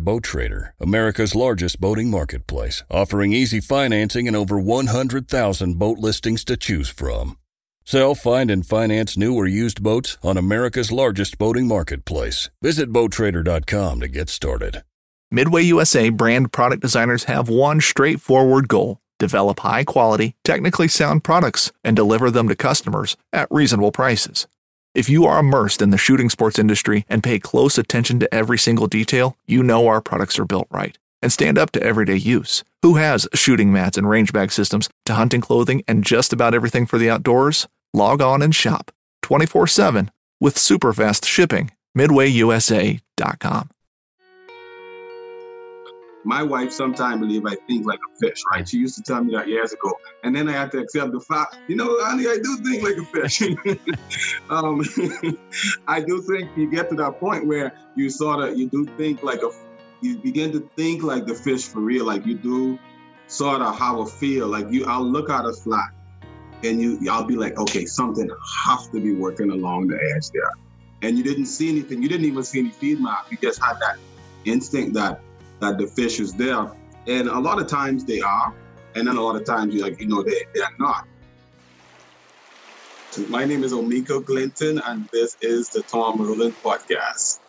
Boat Trader, America's largest boating marketplace, offering easy financing and over 100,000 boat listings to choose from. Sell, find, and finance new or used boats on America's largest boating marketplace. Visit BoatTrader.com to get started. Midway USA brand product designers have one straightforward goal: develop high-quality, technically sound products and deliver them to customers at reasonable prices. If you are immersed in the shooting sports industry and pay close attention to every single detail, you know our products are built right and stand up to everyday use. Who has shooting mats and range bag systems to hunting clothing and just about everything for the outdoors? Log on and shop 24/7 with super fast shipping. MidwayUSA.com. My wife sometimes believes I think like a fish, right? She used to tell me that years ago. And then I had to accept the fact, honey, I do think like a fish. I do think you get to that point where you begin to think like the fish for real. Like you do sort of have a feel. Like I'll look at a flat and I'll be like, okay, something has to be working along the edge there. And you didn't see anything. You didn't even see any feed map. You just had that instinct that the fish is there. And a lot of times they are, and then a lot of times they are not. So my name is Omiko Clinton, and this is the Tom Merlin Podcast.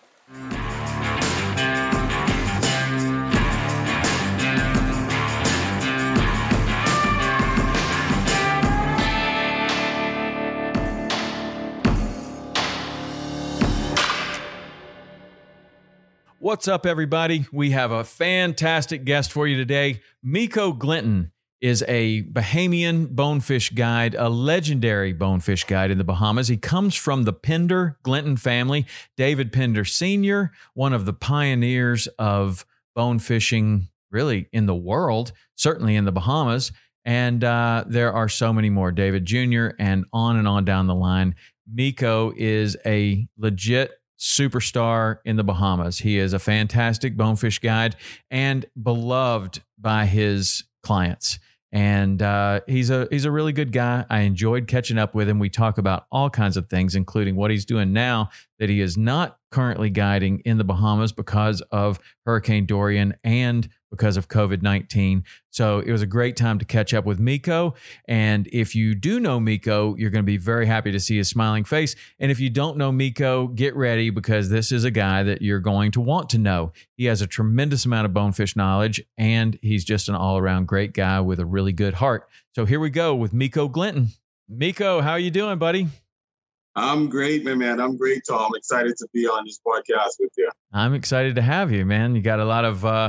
What's up, everybody? We have a fantastic guest for you today. Miko Glinton is a Bahamian bonefish guide, a legendary bonefish guide in the Bahamas. He comes from the Pender Glinton family. David Pender Sr., one of the pioneers of bone fishing really in the world, certainly in the Bahamas. And there are so many more, David Jr., and on down the line. Miko is a legit superstar in the Bahamas. He is a fantastic bonefish guide and beloved by his clients. And he's a really good guy. I enjoyed catching up with him. We talk about all kinds of things, including what he's doing now that he is not currently guiding in the Bahamas because of Hurricane Dorian and because of COVID-19. So it was a great time to catch up with Miko. And if you do know Miko, you're going to be very happy to see his smiling face. And if you don't know Miko, get ready, because this is a guy that you're going to want to know. He has a tremendous amount of bonefish knowledge, and he's just an all-around great guy with a really good heart. So here we go with Miko Glinton. Miko, how are you doing, buddy? I'm great, man. I'm great, Tom. Excited to be on this podcast with you. I'm excited to have you, man. You got a lot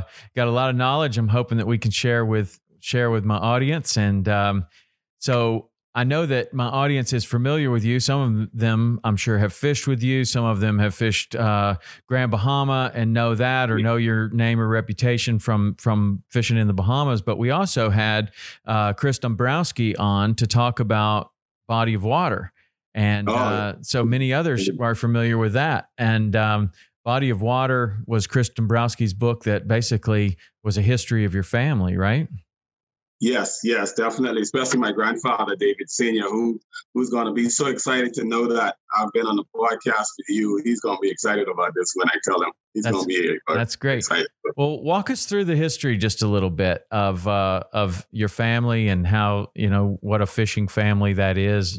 of knowledge. I'm hoping that we can share with my audience. And so I know that my audience is familiar with you. Some of them, I'm sure, have fished with you. Some of them have fished Grand Bahama and know that, or know your name or reputation from fishing in the Bahamas. But we also had Chris Dombrowski on to talk about Body of Water. And so many others are familiar with that. And Body of Water was Chris Dombrowski's book that basically was a history of your family, right? Yes, definitely. Especially my grandfather, David Sr., who's going to be so excited to know that I've been on the podcast with you. He's going to be excited about this when I tell him. That's great. Excited. Well, walk us through the history just a little bit of your family and how, what a fishing family that is.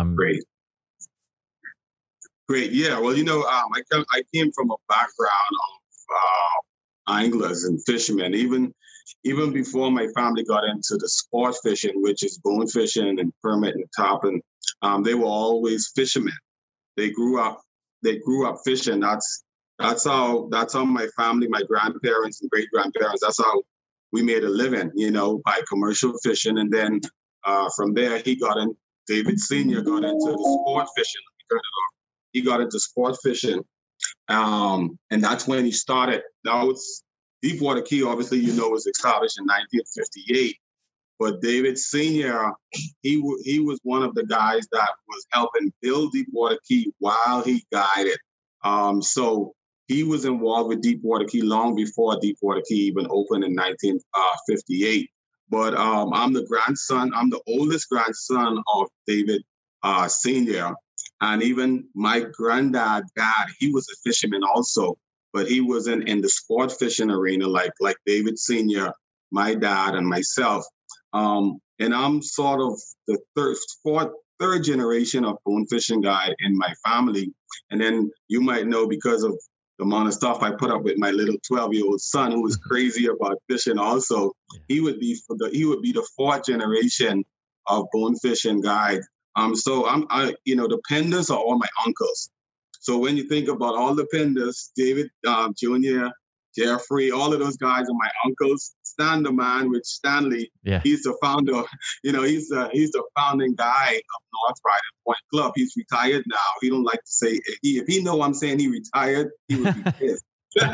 Great. Yeah. Well, I came from a background of anglers and fishermen. Even before my family got into the sport fishing, which is bone fishing and permit and topping, they were always fishermen. They grew up fishing. That's how my family, my grandparents and great grandparents, that's how we made a living, by commercial fishing. And then from there, David Sr. got into the sport fishing. Let me turn it off. He got into sport fishing, and that's when he started. Now, it's Deepwater Key, obviously, was established in 1958. But David Sr., he was one of the guys that was helping build Deepwater Key while he guided. So he was involved with Deepwater Key long before Deepwater Key even opened in 1958. But I'm the oldest grandson of David Sr., and even my granddad, he was a fisherman also. but he was in the sport fishing arena, like David Sr., my dad, and myself. And I'm sort of the third generation of bone fishing guide in my family. And then you might know, because of the amount of stuff I put up with my little 12-year-old son, who was crazy about fishing also, he would be the fourth generation of bone fishing guide. So the Penders are all my uncles. So when you think about all the Penders, David Jr., Jeffrey, all of those guys are my uncles. Stan the Man, which Stanley, he's the founder. He's the founding guy of North Riding Point Club. He's retired now. He don't like to say if he know I'm saying he retired, he would be pissed.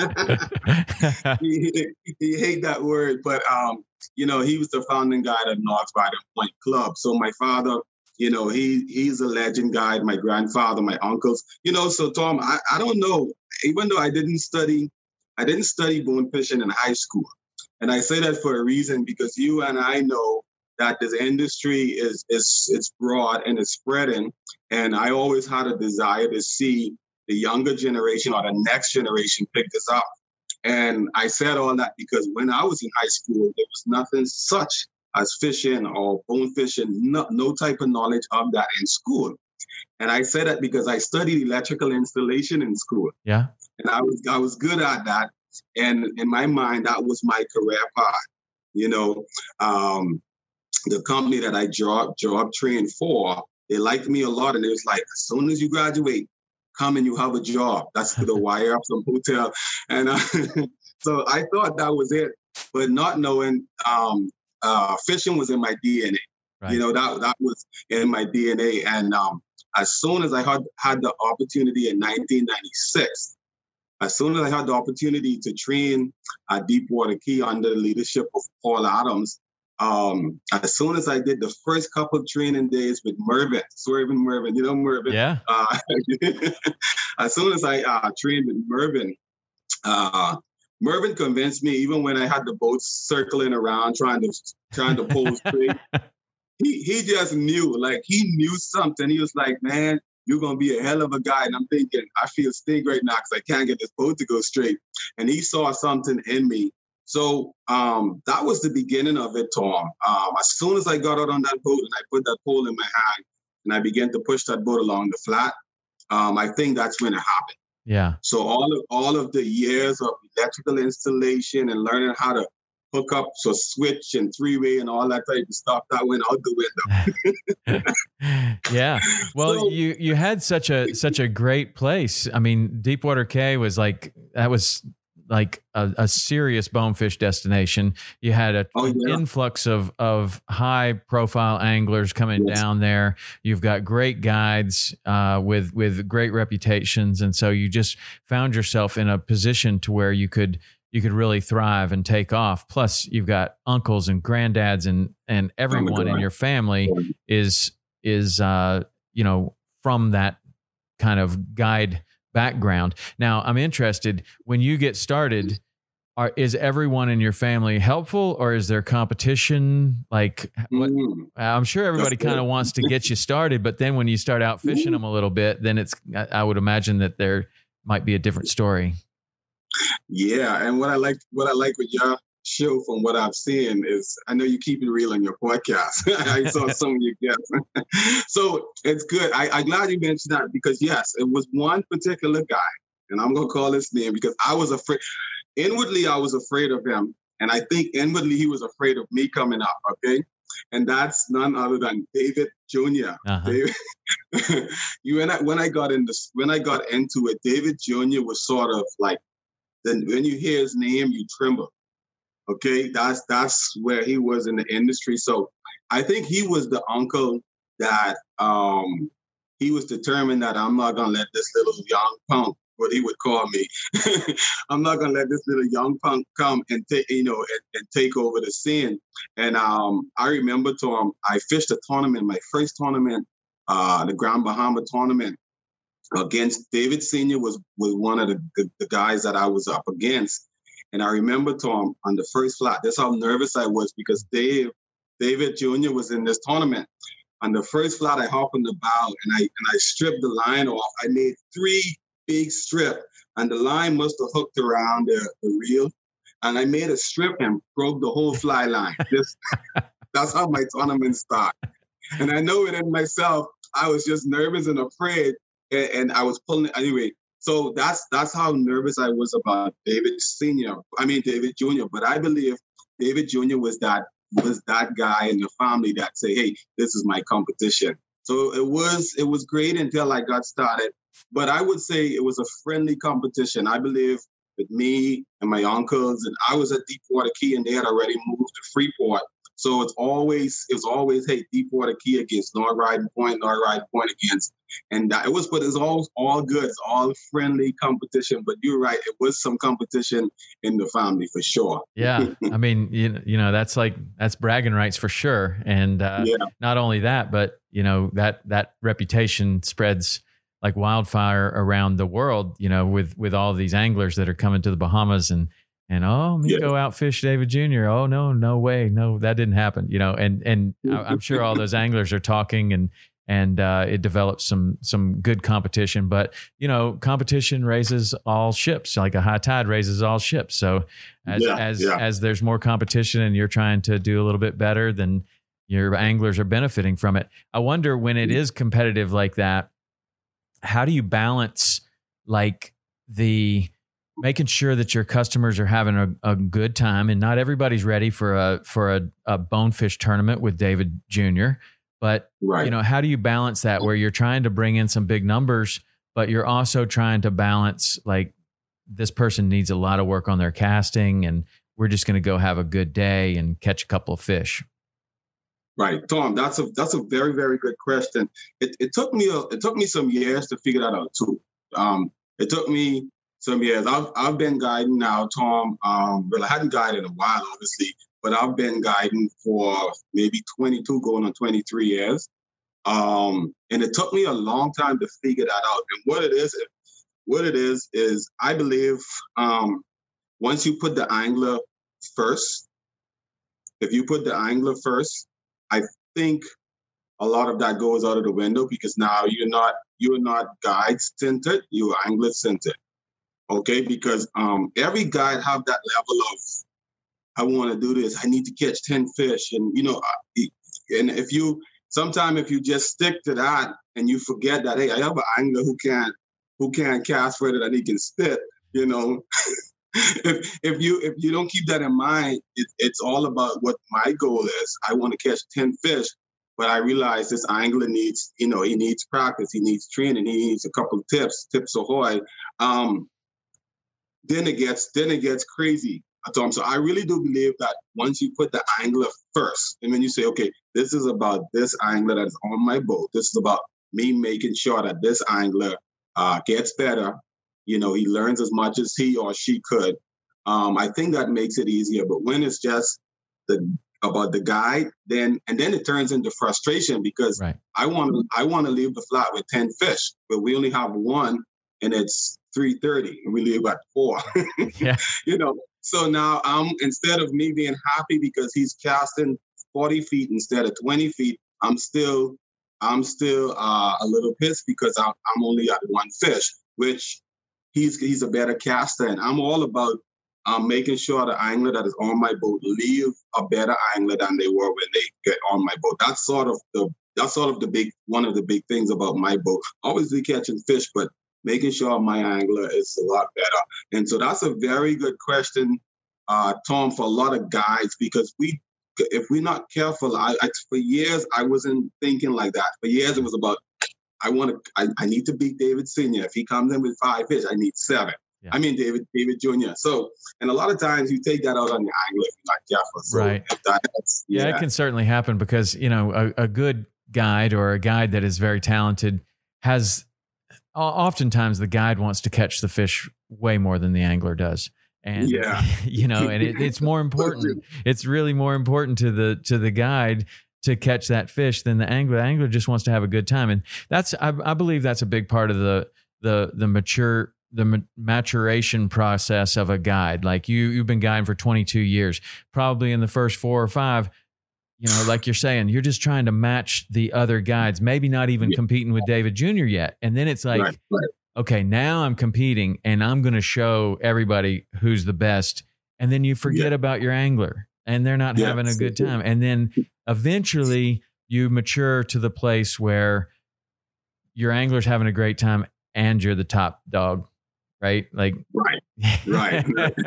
he hate that word, but he was the founding guy of North Riding Point Club. So my father, he's a legend guide. My grandfather, my uncles, So Tom, I don't know. Even though I didn't study bone fishing in high school. And I say that for a reason, because you and I know that this industry is broad and it's spreading. And I always had a desire to see the younger generation or the next generation pick this up. And I said all that because when I was in high school, there was nothing such as fishing or bone fishing, no type of knowledge of that in school. And I say that because I studied electrical installation in school. Yeah. And I was good at that. And in my mind, that was my career path. The company that I job trained for, they liked me a lot. And it was like, as soon as you graduate, come and you have a job. That's the wire up some hotel. And so I thought that was it. But not knowing fishing was in my DNA. Right. That was in my DNA. And as soon as I had the opportunity in 1996, as soon as I had the opportunity to train at Deepwater Key under the leadership of Paul Adams, as soon as I did the first couple of training days with Mervyn, Swerving Mervyn, Mervyn? Yeah. As soon as I trained with Mervyn, Mervyn convinced me, even when I had the boats circling around trying to pull straight, he just knew, he knew something. He was like, man, you're going to be a hell of a guy. And I'm thinking, I feel sting right now because I can't get this boat to go straight. And he saw something in me. So that was the beginning of it, Tom. As soon as I got out on that boat and I put that pole in my hand and I began to push that boat along the flat, I think that's when it happened. Yeah. So all of the years of electrical installation and learning how to hook up so switch and three-way and all that type of stuff, that went out the window. Yeah. Well, so, you had such a great place. I mean, Deepwater Cay was like a serious bonefish destination. You had an influx of high profile anglers coming down there. You've got great guides with great reputations, and so you just found yourself in a position to where you could really thrive and take off. Plus, you've got uncles and granddads and everyone in your family is from that kind of guide background. Now, I'm interested, when you get started, is everyone in your family helpful, or is there competition? I'm sure everybody kind of wants to get you started, but then when you start out fishing them a little bit, then I would imagine that there might be a different story. Yeah, and what I like with your show, from what I've seen, is I know you keep it real on your podcast. I saw some of your guests. So it's good. I'm glad you mentioned that, because yes, it was one particular guy, and I'm going to call his name because I was afraid. Inwardly, I was afraid of him. And I think inwardly he was afraid of me coming up. Okay. And that's none other than David Jr. Uh-huh. David, when I got into it, David Jr. was sort of like, when you hear his name, you tremble. Okay, that's where he was in the industry. So I think he was the uncle that he was determined that I'm not gonna let this little young punk, what he would call me, I'm not gonna let this little young punk come and take over the scene. And I remember, Tom, I fished a tournament, my first tournament, the Grand Bahama tournament, against David Sr. was one of the guys that I was up against. And I remember, Tom, on the first flat, that's how nervous I was, because David Jr. was in this tournament. On the first flat, I hopped on the bow and I stripped the line off. I made 3 big strips. and the line must have hooked around the reel. And I made a strip and broke the whole fly line. That's how my tournament started. And I know within myself, I was just nervous and afraid, and I was pulling it anyway. So that's how nervous I was about David Jr. But I believe David Jr. was that guy in the family that say, hey, this is my competition. So it was great until I got started. But I would say it was a friendly competition. I believe with me and my uncles, and I was at Deepwater Key, and they had already moved to Freeport. So it was always, hey, Deepwater Key against North Riding Point against, and it was all good, it's all friendly competition. But you're right, it was some competition in the family for sure. Yeah, I mean, you know, that's bragging rights for sure. And not only that, but you know that reputation spreads like wildfire around the world. You know, with all these anglers that are coming to the Bahamas and Miko outfished David Jr. Oh, no way. No, that didn't happen. You know, and I'm sure all those anglers are talking and it develops some good competition. But, you know, competition raises all ships, like a high tide raises all ships. So as there's more competition and you're trying to do a little bit better, then your anglers are benefiting from it. I wonder when it is competitive like that, how do you balance like making sure that your customers are having a good time, and not everybody's ready for a bonefish tournament with David Jr. But you know, how do you balance that where you're trying to bring in some big numbers, but you're also trying to balance like this person needs a lot of work on their casting, and we're just going to go have a good day and catch a couple of fish. Right, Tom. That's a very, very good question. It took me some years to figure that out too. It took me some years. I've been guiding now, Tom. Well, I hadn't guided in a while, obviously, but I've been guiding for maybe 22, going on 23 years. And it took me a long time to figure that out. And what it is I believe once you put the angler first, if you put the angler first, I think a lot of that goes out of the window, because now you're not guide centered, you're angler centered. Okay, because every guide have that level of, I want to do this, I need to catch 10 fish, and you know, and if you just stick to that and you forget that, hey, I have an angler who can cast further than he can spit, you know. if you don't keep that in mind, it's all about what my goal is. I want to catch 10 fish, but I realize this angler needs, you know, he needs practice, he needs training, he needs a couple of tips ahoy. Then it gets crazy, Tom. So I really do believe that once you put the angler first, and when you say, okay, this is about this angler that is on my boat, this is about me making sure that this angler gets better, you know, he learns as much as he or she could. I think that makes it easier. But when it's just about the guide, then it turns into frustration, because I want to leave the flat with 10 fish, but we only have one, and it's 3:30, and we leave at 4. Yeah. You know, so now instead of me being happy because he's casting 40 feet instead of 20 feet, I'm still a little pissed because I'm only at one fish, which he's a better caster, and I'm all about making sure the angler that is on my boat leave a better angler than they were when they get on my boat. That's sort of one of the big things about my boat. Obviously catching fish, but making sure my angler is a lot better. And so that's a very good question, Tom, for a lot of guides, because if we're not careful, for years I wasn't thinking like that. For years it was about, I need to beat David Sr. If he comes in with 5 fish, I need 7. Yeah. I mean David Jr. So, and a lot of times you take that out on the angler if you're not careful. So right. It can certainly happen, because you know a good guide or a guide that is very talented has. Oftentimes the guide wants to catch the fish way more than the angler does. And, you know, and it's more important. It's really more important to the guide to catch that fish than the angler. The angler just wants to have a good time. And I believe that's a big part of the maturation process of a guide. Like you've been guiding for 22 years, probably in the first 4 or 5, you know, like you're saying, you're just trying to match the other guides, maybe not even competing with David Jr. yet. And then it's like, okay, now I'm competing and I'm going to show everybody who's the best. And then you forget about your angler and they're not having a good time. And then eventually you mature to the place where your angler's having a great time and you're the top dog, right? Like, right.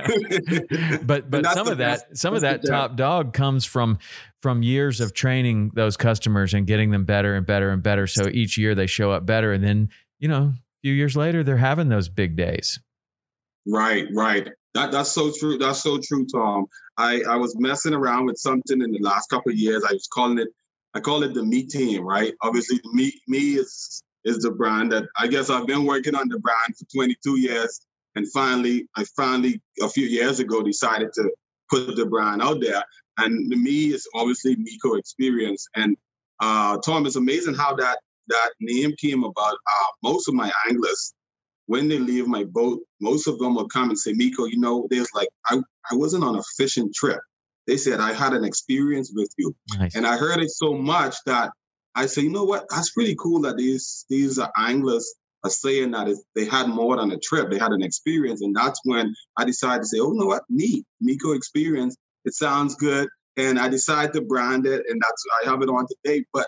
but some of that top dog comes from years of training those customers and getting them better and better and better. So each year they show up better. And then, a few years later, they're having those big days. Right. That's so true. That's so true, Tom. I was messing around with something in the last couple of years. I call it the Me Team, right? Obviously, the Me is the brand that I guess I've been working on the brand for 22 years. And I finally, a few years ago, decided to put the brand out there. And the Me is obviously MECO Experience. And Tom, it's amazing how that name came about. Most of my anglers, when they leave my boat, most of them will come and say, MECO, there's like, I wasn't on a fishing trip. They said, I had an experience with you. Nice. And I heard it so much that I say, you know what? That's pretty cool that these anglers are saying that they had more than a trip. They had an experience. And that's when I decided to say, oh, you know what? MECO Experience. It sounds good. And I decided to brand it. And I have it on today. But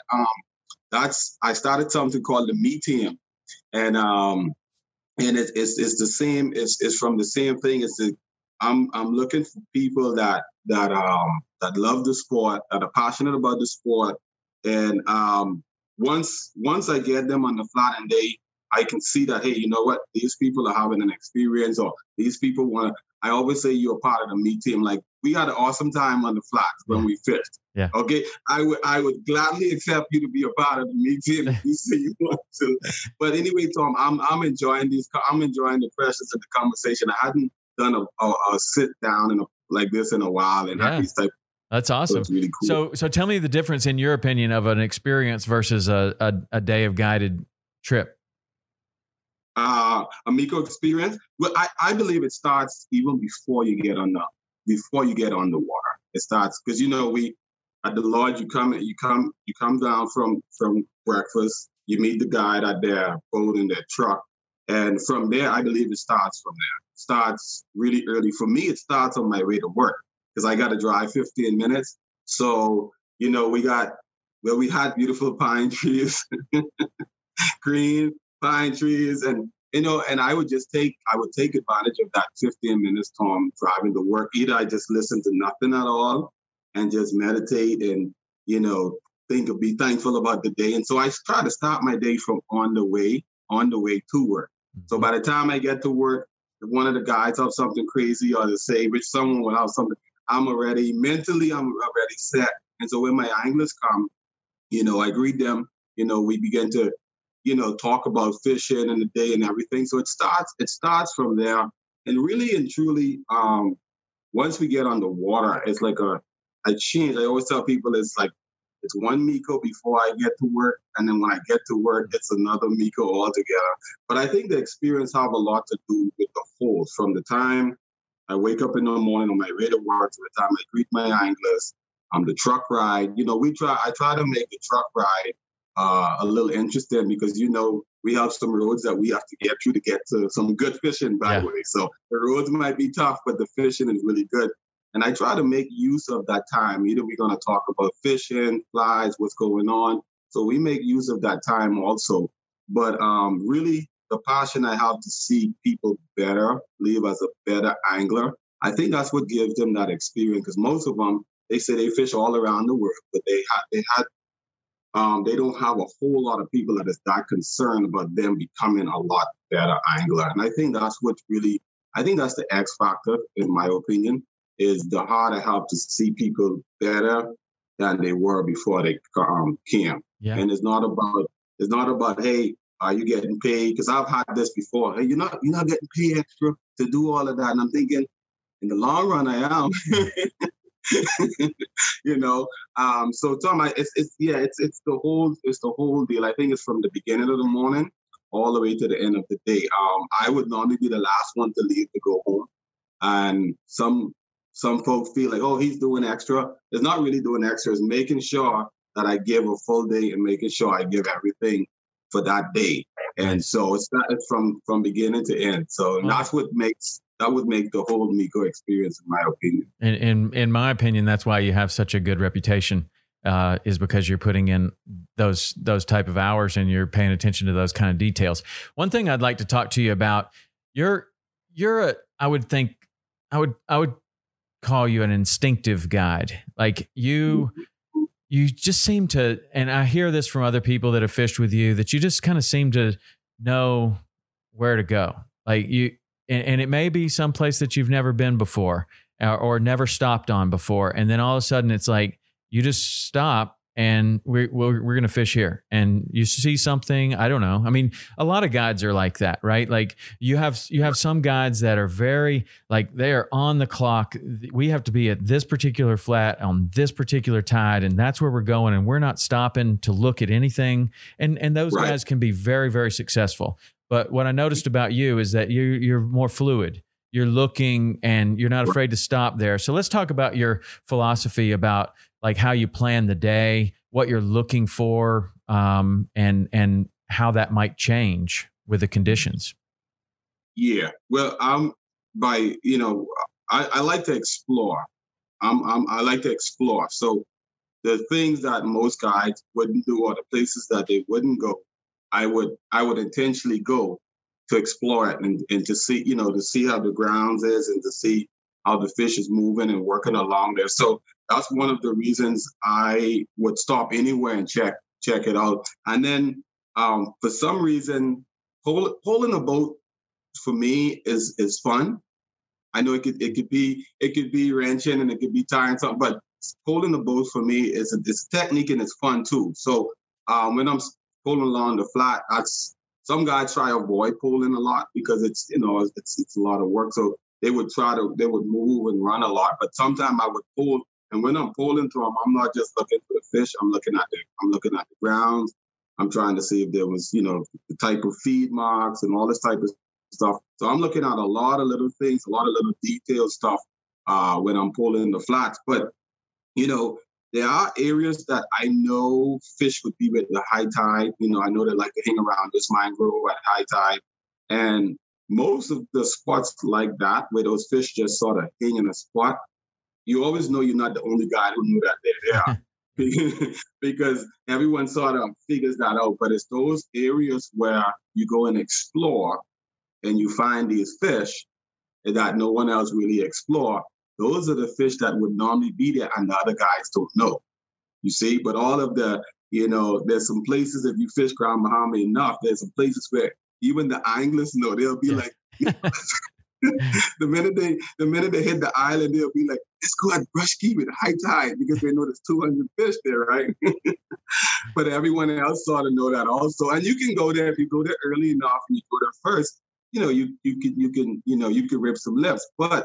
I started something called the Me Team. And it's the same. It's from the same thing. I'm looking for people that love the sport, that are passionate about the sport, and once I get them on the flat and I can see that, hey, you know what, these people are having an experience, or these people want to. I always say you're a part of the Me Team. Like, we had an awesome time on the flats when we fished. Yeah. Okay. I would gladly accept you to be a part of the Me Team if you say you want to. But anyway, Tom, I'm enjoying the questions and the conversation. I hadn't done a sit down like this in a while, and these type. That's awesome. So it's really cool. So tell me the difference, in your opinion, of an experience versus a day of guided trip. A MECO Experience. Well, I believe it starts even before you get on the water. It starts because we at the lodge. You come down from breakfast. You meet the guide at their boat in their truck, and from there, I believe it starts from there. It starts really early. For me, it starts on my way to work because I got to drive 15 minutes. So we had beautiful pine trees, green pine trees, and I would take advantage of that 15 minutes, Tom, driving to work. Either I just listen to nothing at all and just meditate and be thankful about the day. And so I try to start my day from on the way to work. So by the time I get to work, if one of the guys have something crazy, or to say which someone will have something, I'm already set. And so when my anglers come, I greet them. We begin to talk about fishing and the day and everything. So it starts from there. And really and truly, once we get on the water, it's like a change. I always tell people it's one MECO before I get to work. And then when I get to work, it's another MECO altogether. But I think the experience have a lot to do with the whole. From the time I wake up in the morning on my way to work to the time I greet my anglers, the truck ride. I try to make the truck ride a little interesting because we have some roads that we have to get through to get to some good fishing, by the way. So the roads might be tough, but the fishing is really good. And I try to make use of that time. Either we're going to talk about fishing, flies, what's going on. So we make use of that time also. But really, the passion I have to see people live as a better angler, I think that's what gives them that experience. Because most of them, they say they fish all around the world, but they don't have a whole lot of people that is that concerned about them becoming a lot better angler. And I think that's the X factor, in my opinion, is the heart I have to see people better than they were before they came. Yeah. And it's not about, hey, are you getting paid? Because I've had this before. Hey, you're not getting paid extra to do all of that. And I'm thinking, in the long run, I am. So Tom, it's the whole deal. I think it's from the beginning of the morning all the way to the end of the day. I would normally be the last one to leave to go home, and some folks feel like, oh, he's doing extra. It's not really doing extra. It's making sure that I give a full day and making sure I give everything for that day. And so it's from beginning to end. So that's what would make the whole MECO experience, in my opinion. And in my opinion, that's why you have such a good reputation, is because you're putting in those type of hours and you're paying attention to those kind of details. One thing I'd like to talk to you about, I would call you an instinctive guide. Like you just seem to, and I hear this from other people that have fished with you, that you just kind of seem to know where to go. Like and it may be someplace that you've never been before or never stopped on before. And then all of a sudden it's like, you just stop and we're going to fish here, and you see something. I don't know. I mean, a lot of guides are like that, right? Like you have some guides that are very like, they are on the clock. We have to be at this particular flat on this particular tide, and that's where we're going, and we're not stopping to look at anything. And those guys can be very, very successful. But what I noticed about you is that you're more fluid. You're looking and you're not afraid to stop there. So let's talk about your philosophy about like how you plan the day, what you're looking for, and how that might change with the conditions. Yeah. Well, I like to explore. I like to explore. So the things that most guides wouldn't do, or the places that they wouldn't go, I would intentionally go to explore it and to see, to see how the grounds is and to see how the fish is moving and working along there. So that's one of the reasons I would stop anywhere and check it out. And then for some reason, pulling a boat for me is fun. I know it could be wrenching and it could be tiring, but pulling the boat for me is a technique and it's fun too. So when I'm pulling along the flat, some guys try to avoid pulling a lot because it's a lot of work. So they would move and run a lot, but sometimes I would pull. And when I'm pulling to them, I'm not just looking for the fish. I'm looking at the grounds. I'm trying to see if there was, the type of feed marks and all this type of stuff. So I'm looking at a lot of little things, a lot of little detailed stuff when I'm pulling the flats. But, there are areas that I know fish would be with the high tide. I know they like to hang around this mangrove at high tide. And most of the spots like that, where those fish just sort of hang in a spot, you always know you're not the only guy who knew that they're there. Because everyone sort of figures that out. But it's those areas where you go and explore and you find these fish that no one else really explore. Those are the fish that would normally be there and the other guys don't know. You see, but all of the, there's some places, if you fish Grand Bahama enough, there's some places where even the anglers know. They'll be like, the minute they hit the island, they'll be like, let's go at Brush Key with high tide because they know there's 200 fish there, right? But everyone else sort of know that also. And you can go there if you go there early enough and you go there first. You can rip some lips. But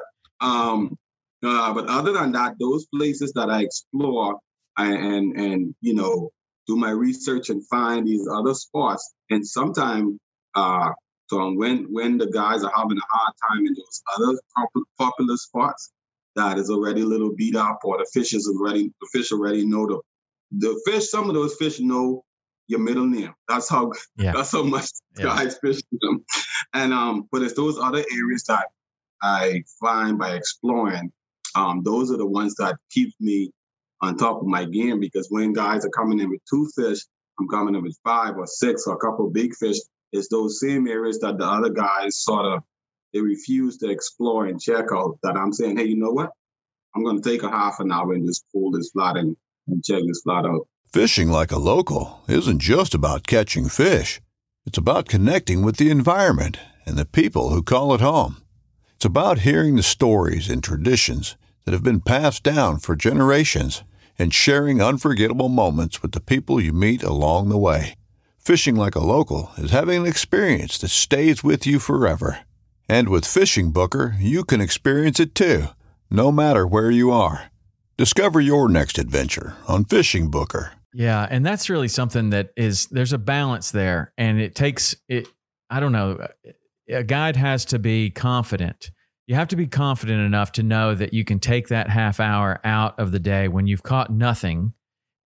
other than that, those places that I explore and do my research and find these other spots, and sometimes when the guys are having a hard time in those other popular spots that is already a little beat up, or the fish already know the fish. Some of those fish know your middle name. That's how much guys fish them. And but it's those other areas that I find by exploring. Those are the ones that keep me on top of my game, because when guys are coming in with 2 fish, I'm coming in with 5 or 6 or a couple of big fish. It's those same areas that the other guys they refuse to explore and check out, that I'm saying, hey, you know what? I'm going to take a half an hour and just pull this flat and check this flat out. Fishing like a local isn't just about catching fish. It's about connecting with the environment and the people who call it home. It's about hearing the stories and traditions that have been passed down for generations and sharing unforgettable moments with the people you meet along the way. Fishing like a local is having an experience that stays with you forever. And with Fishing Booker, you can experience it too, no matter where you are. Discover your next adventure on Fishing Booker. Yeah, and that's really something there's a balance there, and it takes it. I don't know. A guide has to be confident. You have to be confident enough to know that you can take that half hour out of the day when you've caught nothing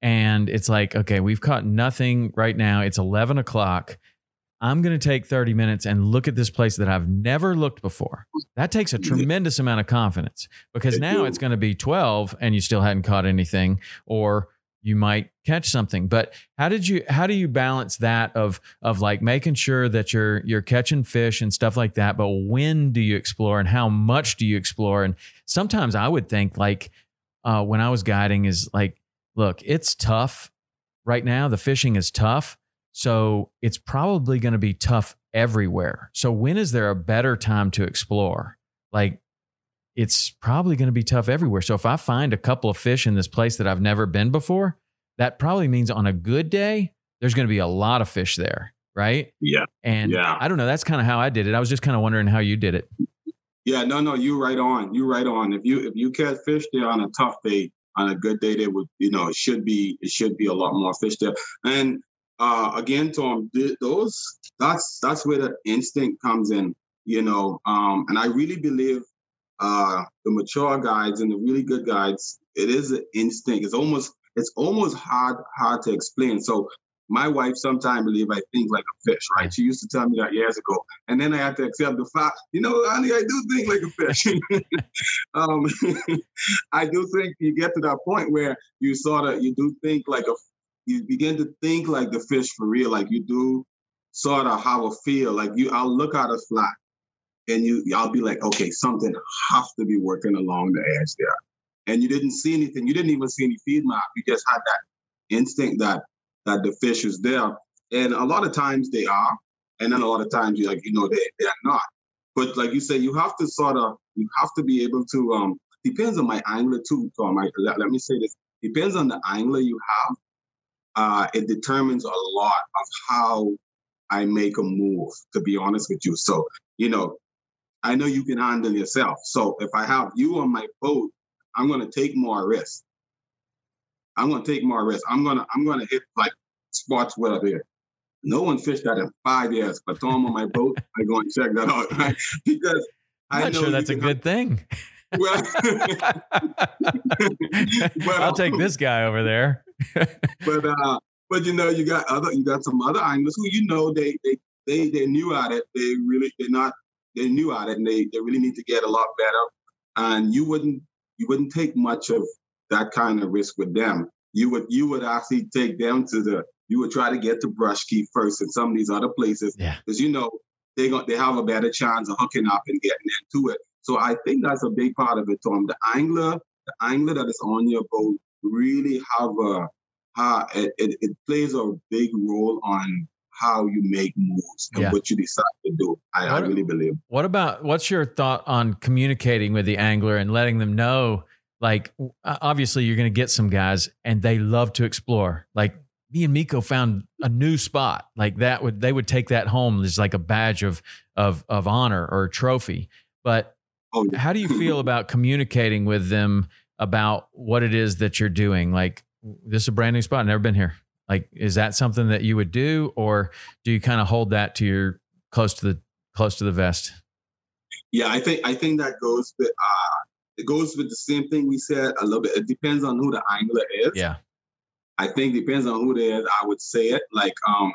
and it's like, okay, we've caught nothing right now. It's 11 o'clock. I'm going to take 30 minutes and look at this place that I've never looked before. That takes a tremendous amount of confidence, because now it's going to be 12 and you still hadn't caught anything, or you might catch something. But how do you balance that of like making sure that you're catching fish and stuff like that, but when do you explore and how much do you explore? And sometimes I would think, like, when I was guiding, is like, look, it's tough right now. The fishing is tough. So it's probably going to be tough everywhere. So when is there a better time to explore? Like, it's probably going to be tough everywhere. So if I find a couple of fish in this place that I've never been before, that probably means on a good day, there's going to be a lot of fish there. Right. Yeah. And I don't know. That's kind of how I did it. I was just kind of wondering how you did it. Yeah, no, you're right on. You're right on. If you catch fish there on a tough day, on a good day, there would, it should be a lot more fish there. And again, Tom, that's where the instinct comes in, and I really believe the mature guides and the really good guides, it is an instinct. It's almost hard to explain. So my wife sometimes believes I think like a fish, right? She used to tell me that years ago. And then I had to accept the fact, honey, I do think like a fish. I do think you get to that point where you do think like you begin to think like the fish for real. Like you do sort of have a feel. Like I'll look at a flat and I'll be like, okay, something has to be working along the edge there. And you didn't see anything. You didn't even see any feed mark. You just had that instinct that the fish is there. And a lot of times they are. And then a lot of times they're not. But like you say, you have to be able to, depends on my angler too, Tom. Let me say this. Depends on the angler you have. It determines a lot of how I make a move, to be honest with you. So, I know you can handle yourself. So if I have you on my boat, I'm going to take more risks. I'm going to hit like spots where they're. No one fished that in 5 years, but Tom on my boat, I'm going to check that out, right? Because I'm not sure that's a good thing. Well, I'll take this guy over there. but you got some other anglers who they're new at it. They're new at it, and they really need to get a lot better. And you wouldn't take much of that kind of risk with them. You would actually take them you would try to get to Brush Key first and some of these other places, because they have a better chance of hooking up and getting into it. So I think that's a big part of it, Tom. The angler that is on your boat really it plays a big role on how you make moves and what you decide to do. I really believe. What's your thought on communicating with the angler and letting them know, like, obviously you're going to get some guys and they love to explore. Like me and Miko found a new spot, like they would take that home as like a badge of honor or a trophy. But how do you feel about communicating with them about what it is that you're doing? Like, this is a brand new spot. I've never been here. Like, is that something that you would do, or do you kind of hold that to your close to the vest? Yeah, I think that goes with the same thing we said a little bit. It depends on who the angler is. Yeah, I think it depends on who it is. I would say it like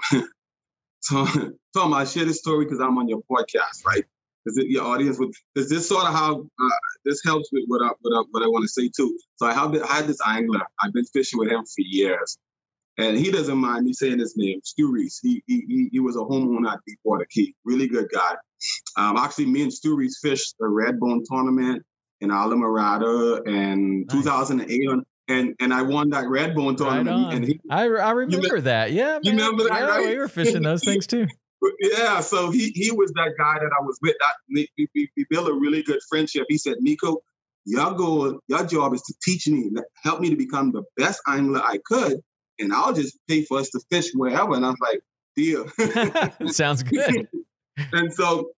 Tom, I share this story because I'm on your podcast, right? Because your audience would. Because this sort of how this helps with what I want to say too. So I had this angler. I've been fishing with him for years. And he doesn't mind me saying his name, Stu Reese. He was a homeowner at Deepwater Key. Really good guy. Actually, me and Stu Reese fished the Redbone tournament in Islamorada in 2008. And I won that Redbone tournament. Right on. I remember that. Yeah, you remember that? Yeah, right? We were fishing those things too. Yeah, so he was that guy that I was with. We built a really good friendship. He said, Miko, your job is to teach me, help me to become the best angler I could. And I'll just pay for us to fish wherever. And I was like, deal. Sounds good. And so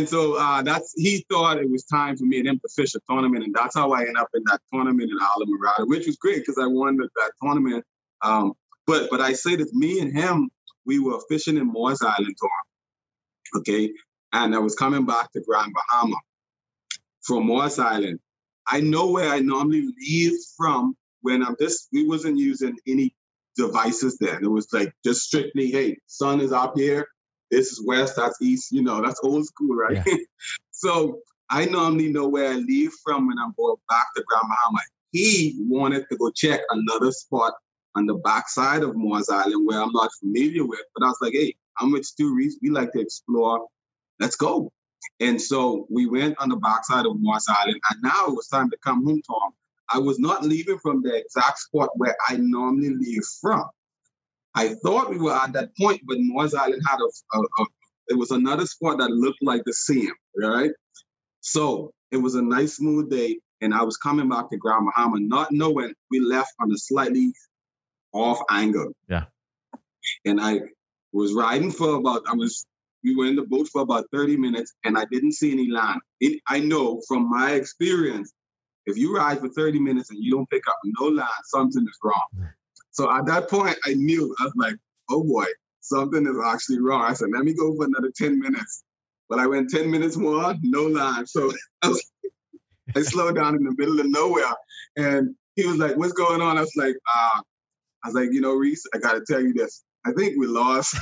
he thought it was time for me and him to fish a tournament. And that's how I ended up in that tournament in Islamorada, which was great because I won that tournament. But I say that me and him, we were fishing in Moores Island, Tom. Okay. And I was coming back to Grand Bahama from Moores Island. I know where I normally leave from when we wasn't using any devices then. It was like just strictly, hey, sun is up here. This is west, that's east. That's old school, right? Yeah. So I normally know where I leave from when I'm going back to Grand Bahama. He wanted to go check another spot on the backside of Moores Island where I'm not familiar with. But I was like, hey, I'm with Stu Reese. We like to explore. Let's go. And so we went on the backside of Moores Island. And now it was time to come home, Tom. I was not leaving from the exact spot where I normally leave from. I thought we were at that point, but Moores Island had it was another spot that looked like the same, right? So it was a nice smooth day, and I was coming back to Grand Bahama, not knowing we left on a slightly off angle. Yeah. And I was riding we were in the boat for about 30 minutes, and I didn't see any land. I know from my experience, if you ride for 30 minutes and you don't pick up no land, something is wrong. So at that point, I knew. I was like, oh boy, something is actually wrong. I said, let me go for another 10 minutes. But I went 10 minutes more, no line. So I slowed down in the middle of nowhere. And he was like, what's going on? I was like, Reese, I got to tell you this. I think we lost.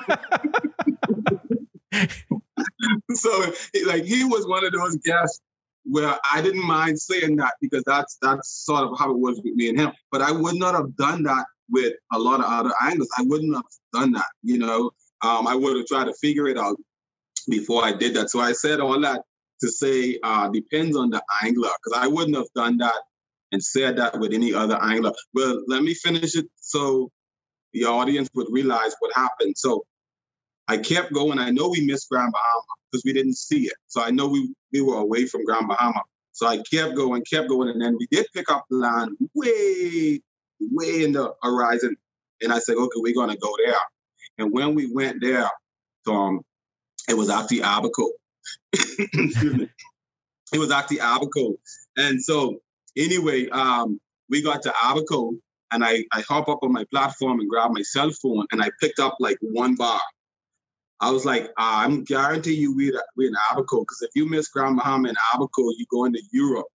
So he was one of those guests where I didn't mind saying that because that's sort of how it was with me and him. But I would not have done that with a lot of other anglers. I wouldn't have done that, I would have tried to figure it out before I did that. So I said all that to say depends on the angler, because I wouldn't have done that and said that with any other angler. Well, let me finish it so the audience would realize what happened. So I kept going. I know we missed Grand Bahama because we didn't see it. So I know we were away from Grand Bahama. So I kept going. And then we did pick up the line way in the horizon. And I said, okay, we're going to go there. And when we went there, it was actually Abaco. Excuse me. It was actually Abaco. And so anyway, we got to Abaco, and I hop up on my platform and grab my cell phone, and I picked up like one bar. I was like, I'm guaranteeing you we're in Abaco, because if you miss Grand Bahama and Abaco, you go into Europe.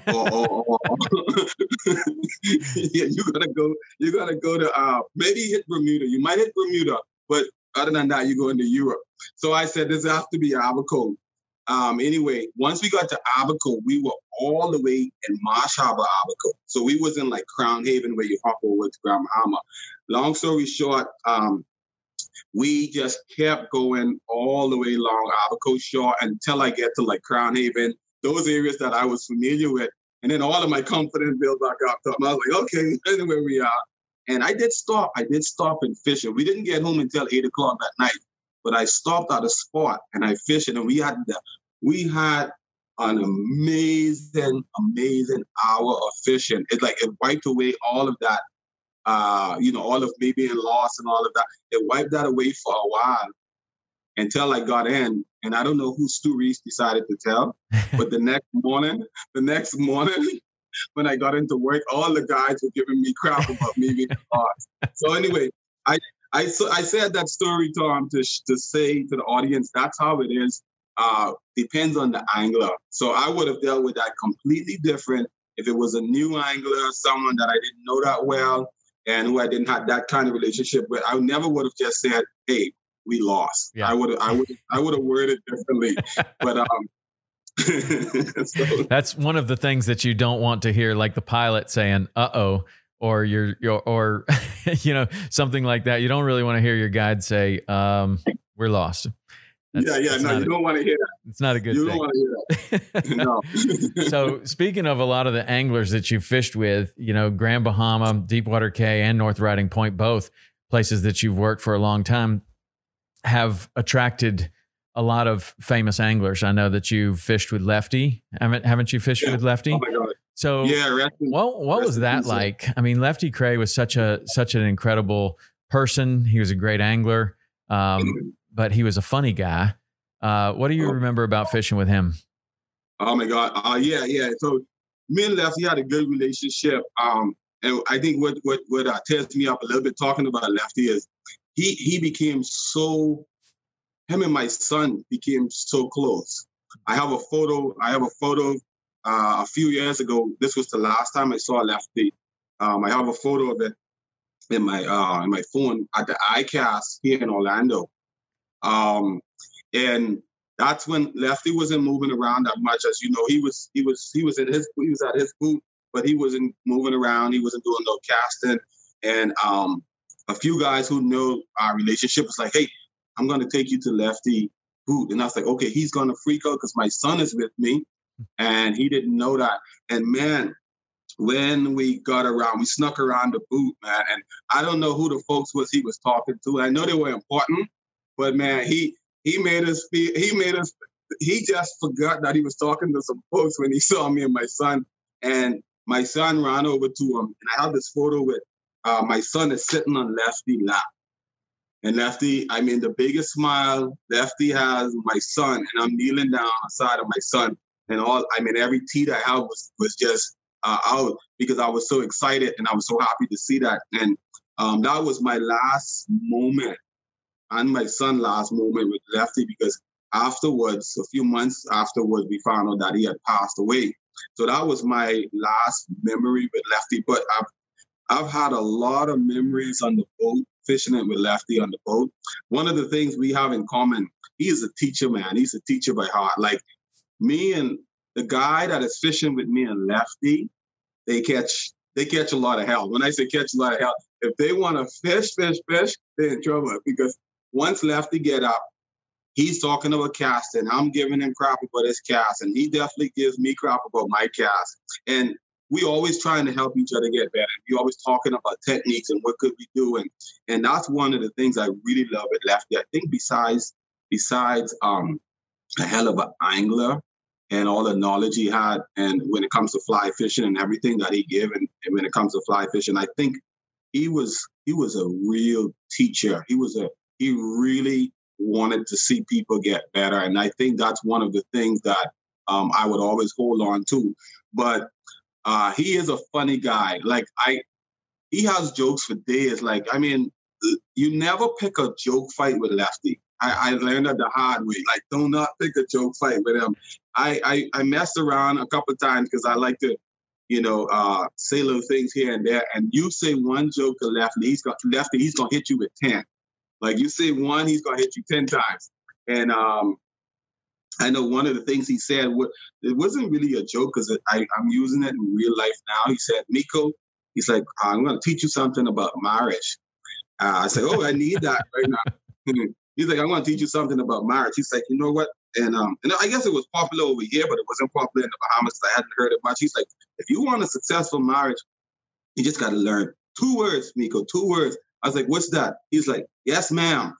Yeah, you gotta go to maybe hit Bermuda. You might hit Bermuda, but other than that, you go into Europe. So I said, this has to be Abaco. Anyway, once we got to Abaco, we were all the way in Marsh Harbor, Abaco. So we wasn't like Crown Haven where you hop over to Grand Bahama. Long story short, we just kept going all the way along Abaco Shore until I get to like Crown Haven, those areas that I was familiar with. And then all of my confidence built back up. So I was like, okay, anywhere we are. And I did stop and fish. We didn't get home until 8 o'clock that night. But I stopped at a spot and I fished, and we had an amazing hour of fishing. It wiped away all of that, all of me being lost and all of that. It wiped that away for a while until I got in. And I don't know who Stu Reese decided to tell, but the next morning, when I got into work, all the guys were giving me crap about me being lost. So anyway, I said that story, Tom, to say to the audience, that's how it is. Depends on the angler. So I would have dealt with that completely different if it was a new angler, someone that I didn't know that well, and who I didn't have that kind of relationship with. I never would have just said, "Hey, we lost." Yeah. I would have worded it differently. But so. That's one of the things that you don't want to hear, like the pilot saying, "Uh-oh." Or or something like that. You don't really want to hear your guide say, "We're lost." You don't want to hear that. It's not a good thing. You don't want to hear that. No. So speaking of a lot of the anglers that you fished with, Grand Bahama, Deepwater Cay, and North Riding Point, both places that you've worked for a long time, have attracted a lot of famous anglers. I know that you fished with Lefty. Haven't you fished with Lefty? Oh my God. So, what was that like? I mean, Lefty Kreh was such an incredible person. He was a great angler, but he was a funny guy. What do you remember about fishing with him? Oh my God. Yeah. So me and Lefty had a good relationship. And I think what tears me up a little bit talking about Lefty is he became him and my son became so close. I have a photo a few years ago. This was the last time I saw Lefty. I have a photo of it. in my phone at the ICAST here in Orlando. And that's when Lefty wasn't moving around that much. As you know, he was at his booth, but he wasn't moving around. He wasn't doing no casting. And a few guys who know our relationship was like, hey, I'm going to take you to Lefty booth. And I was like, okay, he's going to freak out because my son is with me. And he didn't know that. And man, when we got around, we snuck around the booth, man. And I don't know who the folks he was talking to. I know they were important, but man, he just forgot that he was talking to some folks when he saw me and my son. And my son ran over to him. And I have this photo with my son is sitting on Lefty's lap. And Lefty, I mean, the biggest smile Lefty has, my son, and I'm kneeling down on the side of my son. And every teeth I had was just out because I was so excited and I was so happy to see that. And that was my last moment and my son's last moment with Lefty, because afterwards, a few months afterwards, we found out that he had passed away. So that was my last memory with Lefty. But I've had a lot of memories on the boat, fishing it with Lefty on the boat. One of the things we have in common, he is a teacher, man. He's a teacher by heart. Like me and the guy that is fishing with me and Lefty, they catch a lot of hell. When I say catch a lot of hell, if they want to fish, they're in trouble. Because once Lefty get up, he's talking about casting. I'm giving him crap about his cast, and he definitely gives me crap about my cast. And we always trying to help each other get better. We always talking about techniques and what could we do. And that's one of the things I really love at Lefty. I think besides a hell of an angler and all the knowledge he had, and when it comes to fly fishing and everything that he gave, and when it comes to fly fishing, I think he was a real teacher. He really wanted to see people get better. And I think that's one of the things that I would always hold on to. But he is a funny guy. Like he has jokes for days. Like, I mean, you never pick a joke fight with Lefty. I learned that the hard way. Like, do not pick a joke fight with him. I messed around a couple of times because I like to, say little things here and there. And you say one joke to Lefty, he's gonna hit you with 10. Like you say one, he's gonna hit you 10 times. And I know one of the things he said, it wasn't really a joke because I'm using it in real life now. He said, Miko, he's like, I'm going to teach you something about marriage. I said, oh, I need that right now. He's like, I'm going to teach you something about marriage. He's like, you know what? And I guess it was popular over here, but it wasn't popular in the Bahamas. I hadn't heard it much. He's like, if you want a successful marriage, you just got to learn 2 words, Miko, 2 words. I was like, what's that? He's like, yes, ma'am.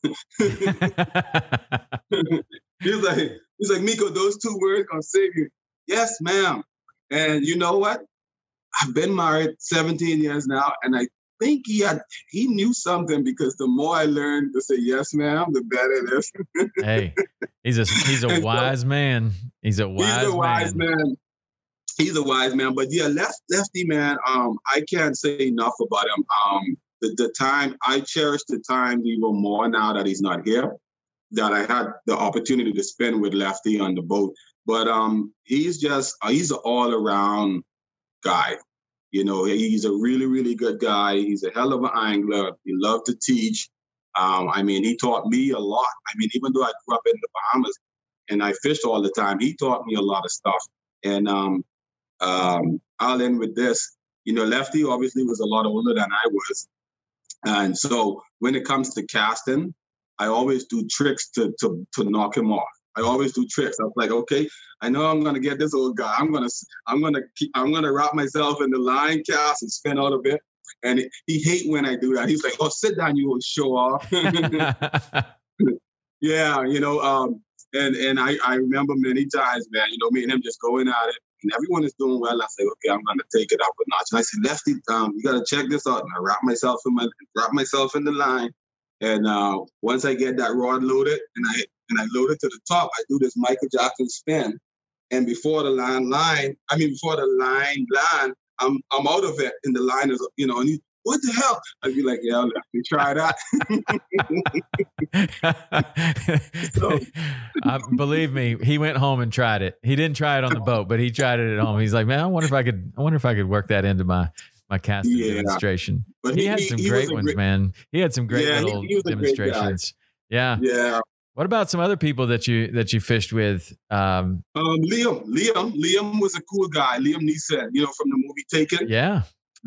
He's like, Miko, those 2 words gonna save you. Yes, ma'am. And you know what? I've been married 17 years now, and I think he knew something, because the more I learned to say yes, ma'am, the better it is. Hey, he's a wise man. He's a wise man. He's a wise man. But yeah, Lefty, man, I can't say enough about him. The time, I cherish the time even more now that he's not here, that I had the opportunity to spend with Lefty on the boat. But he's an all-around guy. He's a really, really good guy. He's a hell of an angler. He loved to teach. He taught me a lot. Even though I grew up in the Bahamas and I fished all the time, he taught me a lot of stuff. And I'll end with this. Lefty obviously was a lot older than I was. And so when it comes to casting, I always do tricks to knock him off. I always do tricks. I was like, okay, I know I'm gonna get this old guy. I'm gonna wrap myself in the line cast and spin out a bit. And he hate when I do that. He's like, oh, sit down, you old show off. Yeah, and I remember many times, man, me and him just going at it, and everyone is doing well. I say, okay, I'm gonna take it up a notch. And I said, Lefty, you gotta check this out. And I wrap myself in the line. And once I get that rod loaded and I load it to the top, I do this Michael Jackson spin. And before the line land, I'm out of it. And the line is, and he, what the hell? I'd be like, yeah, let me try that. Believe me, he went home and tried it. He didn't try it on the boat, but he tried it at home. He's like, man, I wonder if I could work that into my casting demonstration. But he had some great ones, man. He had some great little he was demonstrations. Yeah. Yeah. What about some other people that you fished with? Liam was a cool guy. Liam Neeson, from the movie Taken. Yeah.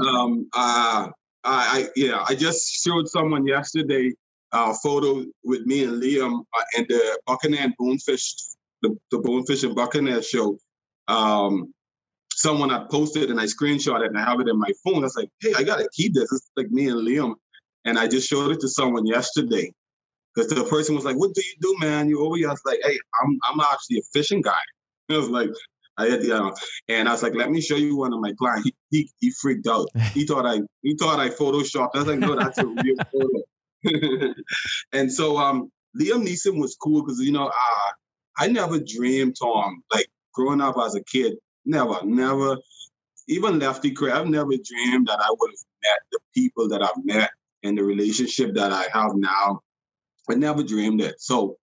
I just showed someone yesterday a photo with me and Liam and the Buccaneer and Bonefish, the Bonefish and Buccaneer show. Someone had posted and I screenshot it and I have it in my phone. I was like, hey, I gotta keep this. It's like me and Liam. And I just showed it to someone yesterday. Because the person was like, what do you do, man? You over here? I was like, hey, I'm actually a fishing guy. I was like, and I was like, let me show you one of my clients. He freaked out. He thought I photoshopped. I was like, no, that's a real photo. And so Liam Neeson was cool because I never dreamed, Tom, like growing up as a kid, never, even Lefty Craig, I've never dreamed that I would have met the people that I've met and the relationship that I have now. I never dreamed it. So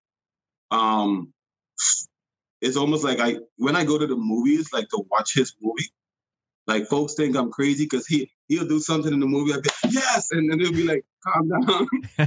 it's almost like when I go to the movies, like to watch his movie, like folks think I'm crazy because he'll do something in the movie. I'll be yes, and then they'll be like, calm down.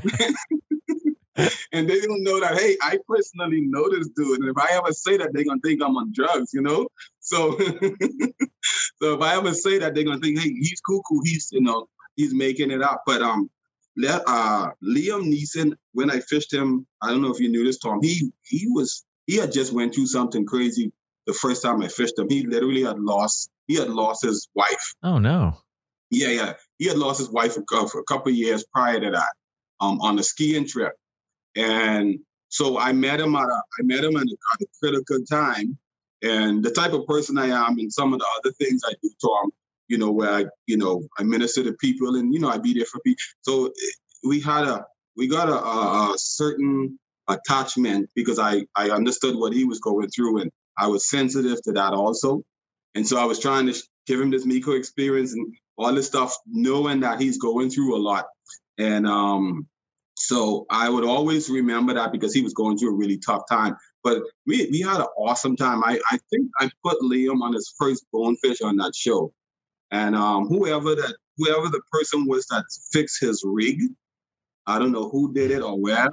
And they don't know that, hey, I personally know this dude. And if I ever say that, they're going to think I'm on drugs, So, so if I ever say that, they're going to think, hey, he's cool. He's making it up. But Liam Neeson, when I fished him, I don't know if you knew this, Tom, he had just went through something crazy the first time I fished him. He literally had lost his wife. Oh, no. Yeah. He had lost his wife for a couple of years prior to that on a skiing trip. And so I met him at a critical time. And the type of person I am and some of the other things I do, Tom, where I minister to people and, I be there for people. So we got a certain attachment because I understood what he was going through and I was sensitive to that also. And so I was trying to give him this Miko experience and all this stuff, knowing that he's going through a lot. And so I would always remember that because he was going through a really tough time. But we had an awesome time. I think I put Liam on his first Bonefish on that show. And whoever the person was that fixed his rig, I don't know who did it or where.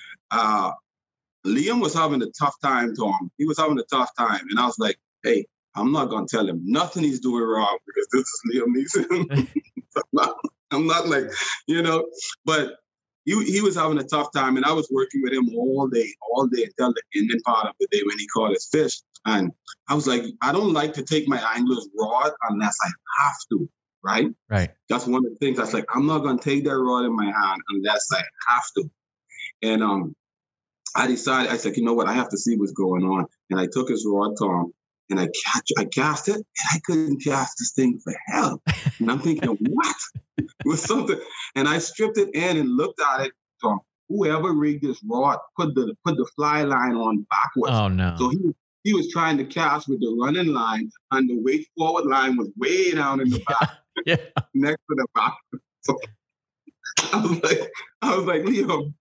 Liam was having a tough time, Tom. He was having a tough time. And I was like, hey, I'm not going to tell him nothing he's doing wrong because this is Liam Neeson. I'm not like, but he was having a tough time. And I was working with him all day until the ending part of the day when he caught his fish. And I was like, I don't like to take my angler's rod unless I have to, right? Right. That's one of the things. I was like, I'm not going to take that rod in my hand unless I have to. And I decided, I said, you know what? I have to see what's going on. And I took his rod, Tom, and I cast it, and I couldn't cast this thing for help. And I'm thinking, what? It was something. And I stripped it in and looked at it, Tom. Whoever rigged this rod put the fly line on backwards. Oh, no. So he was trying to cast with the running line, and the weight forward line was way down in the back, next to the back. So I was like, Liam,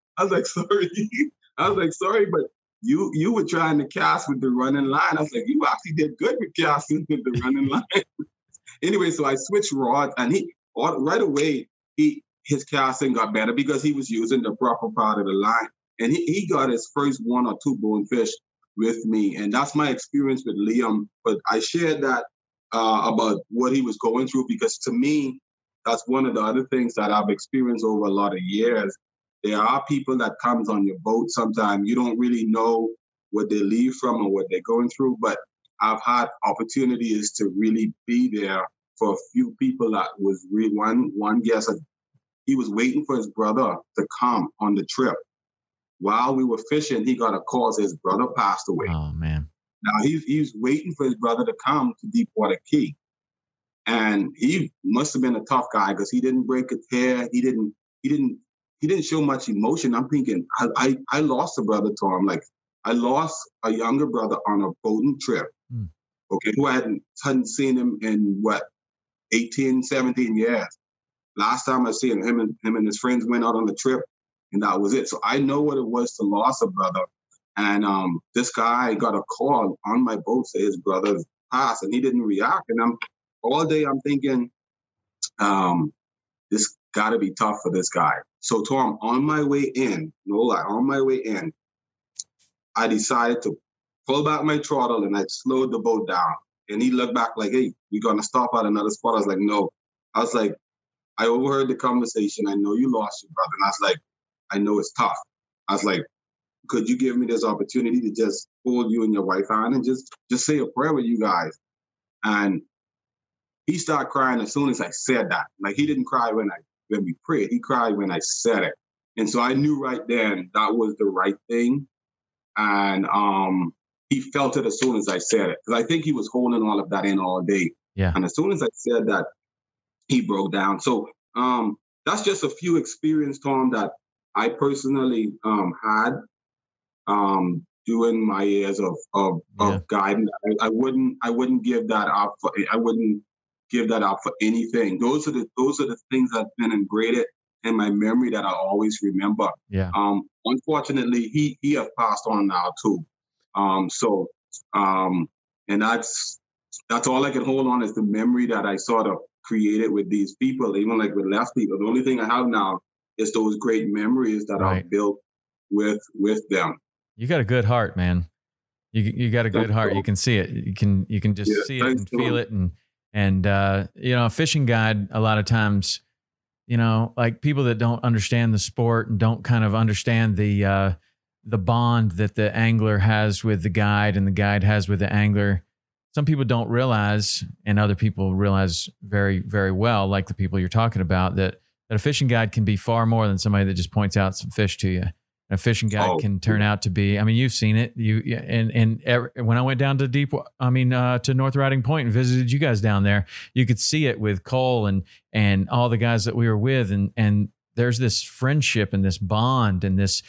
sorry, but you were trying to cast with the running line. I was like, you actually did good with casting with the running line. Anyway, so I switched rods, and right away his casting got better because he was using the proper part of the line, and he got his first 1 or 2 bonefish with me, and that's my experience with Liam. But I shared that about what he was going through because to me, that's one of the other things that I've experienced over a lot of years. There are people that comes on your boat sometimes. You don't really know what they leave from or what they're going through, but I've had opportunities to really be there for a few people that was really one guest. He was waiting for his brother to come on the trip. While we were fishing, he got a call that his brother passed away. Oh, man. Now, he's waiting for his brother to come to Deepwater Key. And he must have been a tough guy because he didn't break his hair. He didn't show much emotion. I'm thinking, I lost a brother, Tom. Like, I lost a younger brother on a boating trip. Okay, who I hadn't seen him in, 18, 17 years. Last time I seen him and his friends went out on the trip, and that was it. So I know what it was to lose a brother. And this guy got a call on my boat saying his brother passed, and he didn't react. And all day I'm thinking, gotta be tough for this guy. So Tom, on my way in, no lie, on my way in, I decided to pull back my throttle and I slowed the boat down. And he looked back like, hey, we're gonna stop at another spot. I was like, no. I was like, I overheard the conversation. I know you lost your brother. And I was like, I know it's tough. I was like, could you give me this opportunity to just hold you and your wife hand and just say a prayer with you guys? And he started crying as soon as I said that. Like, he didn't cry when we prayed. He cried when I said it. And so I knew right then that was the right thing. And he felt it as soon as I said it. Because I think he was holding all of that in all day. Yeah. And as soon as I said that, he broke down. So that's just a few experiences, Tom, that I personally had during my years of guiding. I wouldn't give that up for anything. Those are the things that have been engraved in my memory that I always remember. Yeah. Unfortunately, he has passed on now too. And that's all I can hold on is the memory that I sort of created with these people, even like with left people. The only thing I have now is those great memories that I've built with them. You got a good heart, man. You got a good heart. You can see it. You can just see it and feel it. And a fishing guide, a lot of times, like people that don't understand the sport and don't kind of understand the bond that the angler has with the guide and the guide has with the angler. Some people don't realize, and other people realize very, very well, like the people you're talking about, that a fishing guide can be far more than somebody that just points out some fish to you. A fishing guide can turn out to be, I mean, you've seen it. When I went down to to North Riding Point and visited you guys down there, you could see it with Cole and all the guys that we were with. And there's this friendship and this bond and this,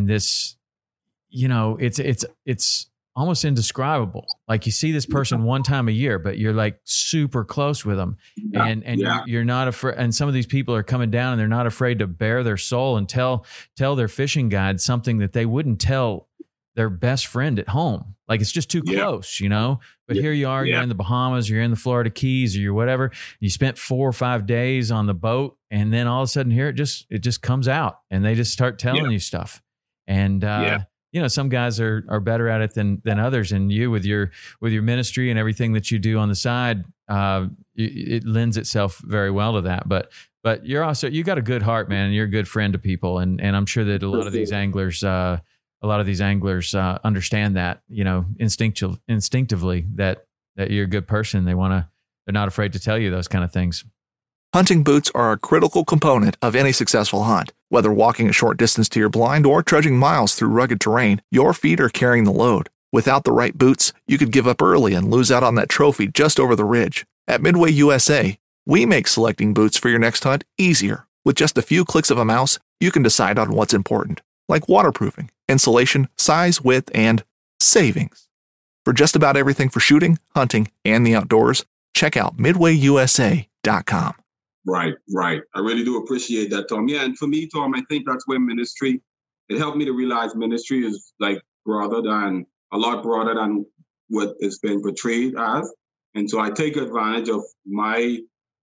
it's almost indescribable. Like you see this person one time a year, but you're like super close with them. You're not afraid. And some of these people are coming down and they're not afraid to bare their soul and tell their fishing guide something that they wouldn't tell their best friend at home. Like it's just too close, but here you are, you're in the Bahamas, you're in the Florida Keys or you're whatever. You spent 4 or 5 days on the boat. And then all of a sudden here, it just comes out and they just start telling you stuff. And, some guys are better at it than others. And you with your ministry and everything that you do on the side, it lends itself very well to that. But you got a good heart, man. And you're a good friend to people. And I'm sure that a lot of these anglers understand that, instinctively that you're a good person. They're not afraid to tell you those kind of things. Hunting boots are a critical component of any successful hunt. Whether walking a short distance to your blind or trudging miles through rugged terrain, your feet are carrying the load. Without the right boots, you could give up early and lose out on that trophy just over the ridge. At Midway USA, we make selecting boots for your next hunt easier. With just a few clicks of a mouse, you can decide on what's important, like waterproofing, insulation, size, width, and savings. For just about everything for shooting, hunting, and the outdoors, check out MidwayUSA.com. Right. I really do appreciate that, Tom. Yeah, and for me, Tom, I think that's where ministry, it helped me to realize ministry is like a lot broader than what it's been portrayed as. And so I take advantage of my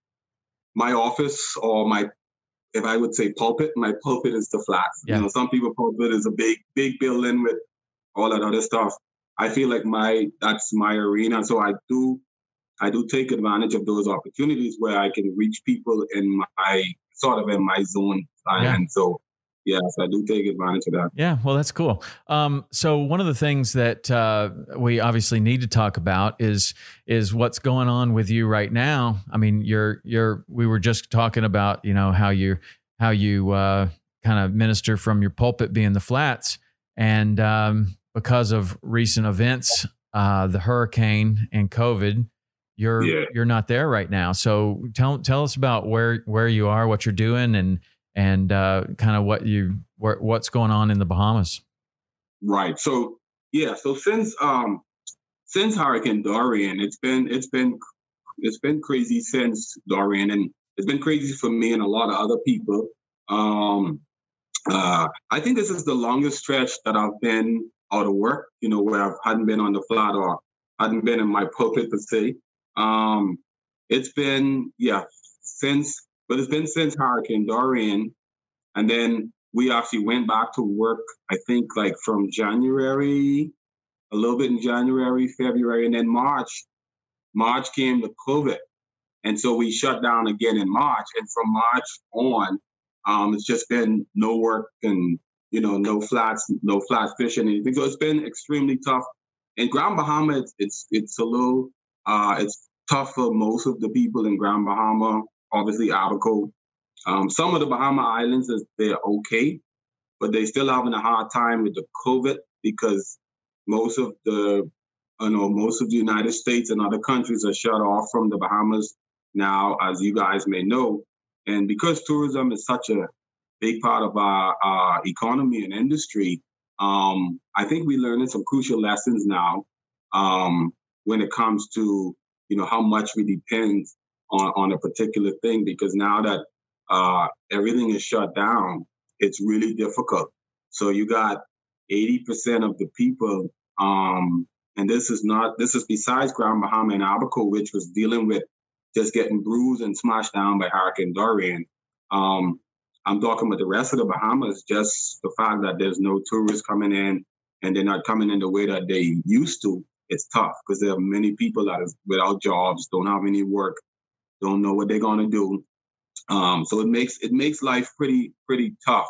office or if I would say pulpit, my pulpit is the flats. Yeah. Some people pulpit is a big building with all that other stuff. I feel like that's my arena. So I do take advantage of those opportunities where I can reach people in my zone. And so, yes, I do take advantage of that. Yeah, well, that's cool. So one of the things that we obviously need to talk about is what's going on with you right now. I mean, we were just talking about, how you kind of minister from your pulpit being the flats, and because of recent events, the hurricane and COVID, you're not there right now. So tell us about where you are, what you're doing, and kind of what's going on in the Bahamas. Right. So since Hurricane Dorian, it's been crazy since Dorian, and it's been crazy for me and a lot of other people. I think this is the longest stretch that I've been out of work, where I hadn't been on the flat or hadn't been in my pulpit per se. It's been, since but it's been since Hurricane Dorian. And then we actually went back to work, I think like from January, a little bit in January, February, and then March came the COVID. And so we shut down again in March. And from March on, it's just been no work and, no flats fishing, anything. So it's been extremely tough. In Grand Bahama, it's a little, it's tough for most of the people in Grand Bahama, obviously Abaco. Some of the Bahama Islands, they're okay, but they're still having a hard time with the COVID because most of the United States and other countries are shut off from the Bahamas now, as you guys may know. And because tourism is such a big part of our economy and industry, I think we're learning some crucial lessons now when it comes to, how much we depend on a particular thing, because now that everything is shut down, it's really difficult. So you got 80% of the people, and this is besides Grand Bahama and Abaco, which was dealing with just getting bruised and smashed down by Hurricane Dorian. I'm talking about the rest of the Bahamas, just the fact that there's no tourists coming in and they're not coming in the way that they used to. It's tough because there are many people that are without jobs, don't have any work, don't know what they're going to do. So it makes life pretty tough.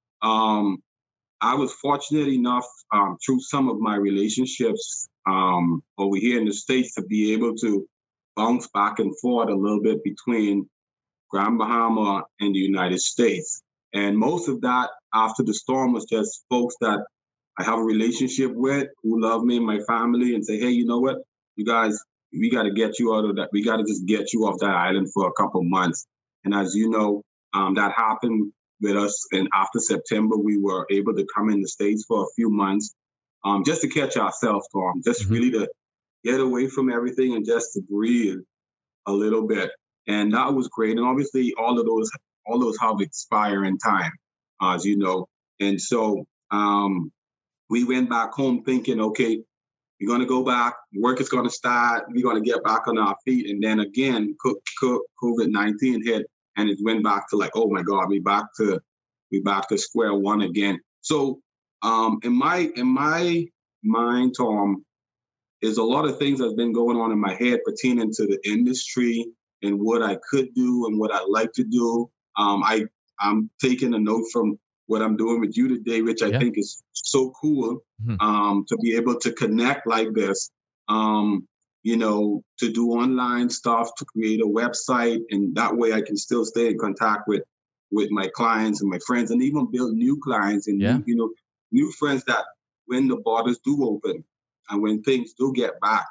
I was fortunate enough through some of my relationships over here in the States to be able to bounce back and forth a little bit between Grand Bahama and the United States. And most of that after the storm was just folks that I have a relationship with who love me and my family and say, hey, you know what, you guys, we got to get you out of that. We got to just get you off that island for a couple months. And as you know, that happened with us. And after September, we were able to come in the States for a few months just to catch ourselves, Tom, just really to get away from everything and just to breathe a little bit. And that was great. And obviously all those have expired in time, as you know. And so we went back home thinking, okay, we're going to go back, work is going to start, we're going to get back on our feet. And then again, COVID-19 hit and it went back to like, oh my God, we back to square one again. So in my mind, Tom, is a lot of things that's been going on in my head pertaining to the industry and what I could do and what I like to do. I'm taking a note from what I'm doing with you today, which I think is so cool to be able to connect like this, to do online stuff, to create a website. And that way I can still stay in contact with my clients and my friends and even build new clients and, new friends that when the borders do open and when things do get back,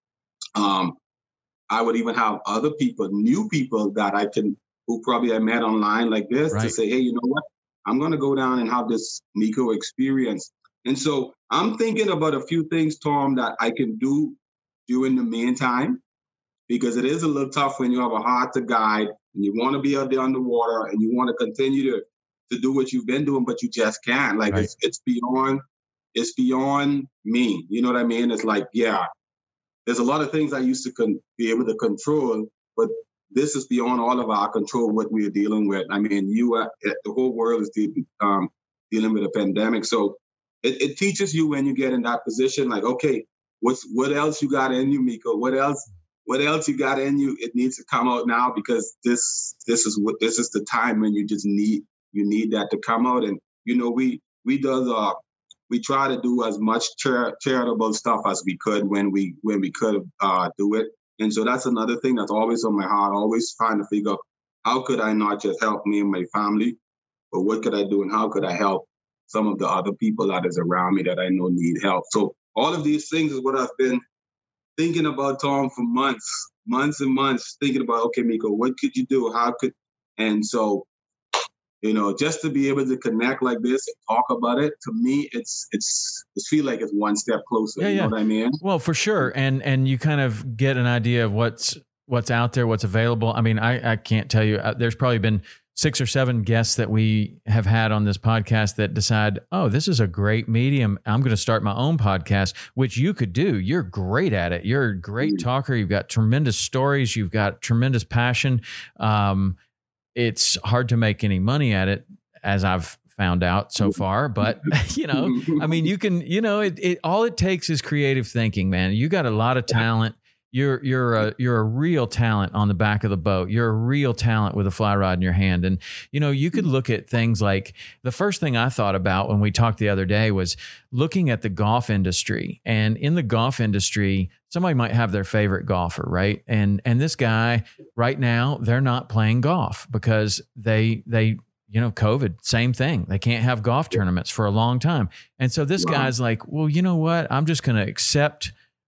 I would even have other people, new people that who probably I met online like this to say, hey, you know what? I'm going to go down and have this Miko experience. And so I'm thinking about a few things, Tom, that I can do during the meantime, because it is a little tough when you have a heart to guide and you want to be out there underwater and you want to continue to do what you've been doing, but you just can't. Like it's beyond me. You know what I mean? It's like, there's a lot of things I used to be able to control, but this is beyond all of our control, what we are dealing with. I mean, the whole world is dealing with a pandemic. So it teaches you when you get in that position, like, okay, what else you got in you, Miko? What else you got in you? It needs to come out now because this is the time when you just need that to come out. And, we try to do as much charitable stuff as we could when we could do it. And so that's another thing that's always on my heart, always trying to figure out how could I not just help me and my family, but what could I do and how could I help some of the other people that is around me that I know need help. So all of these things is what I've been thinking about, Tom, for months and months, thinking about, okay, Miko, what could you do? And so, just to be able to connect like this and talk about it, to me, it feel like it's one step closer. You know what I mean? Well, for sure. And you kind of get an idea of what's out there, what's available. I mean, I can't tell you, there's probably been 6 or 7 guests that we have had on this podcast that decide, oh, this is a great medium. I'm going to start my own podcast, which you could do. You're great at it. You're a great talker. You've got tremendous stories. You've got tremendous passion. it's hard to make any money at it, as I've found out so far. But, I mean, you can, it all it takes is creative thinking, man. You got a lot of talent. You're a real talent on the back of the boat. You're a real talent with a fly rod in your hand. And, you could look at things like, the first thing I thought about when we talked the other day was looking at the golf industry. And in the golf industry, somebody might have their favorite golfer, right? And this guy right now, they're not playing golf because they COVID, same thing. They can't have golf tournaments for a long time. And so this guy's like, well, you know what? I'm just going to accept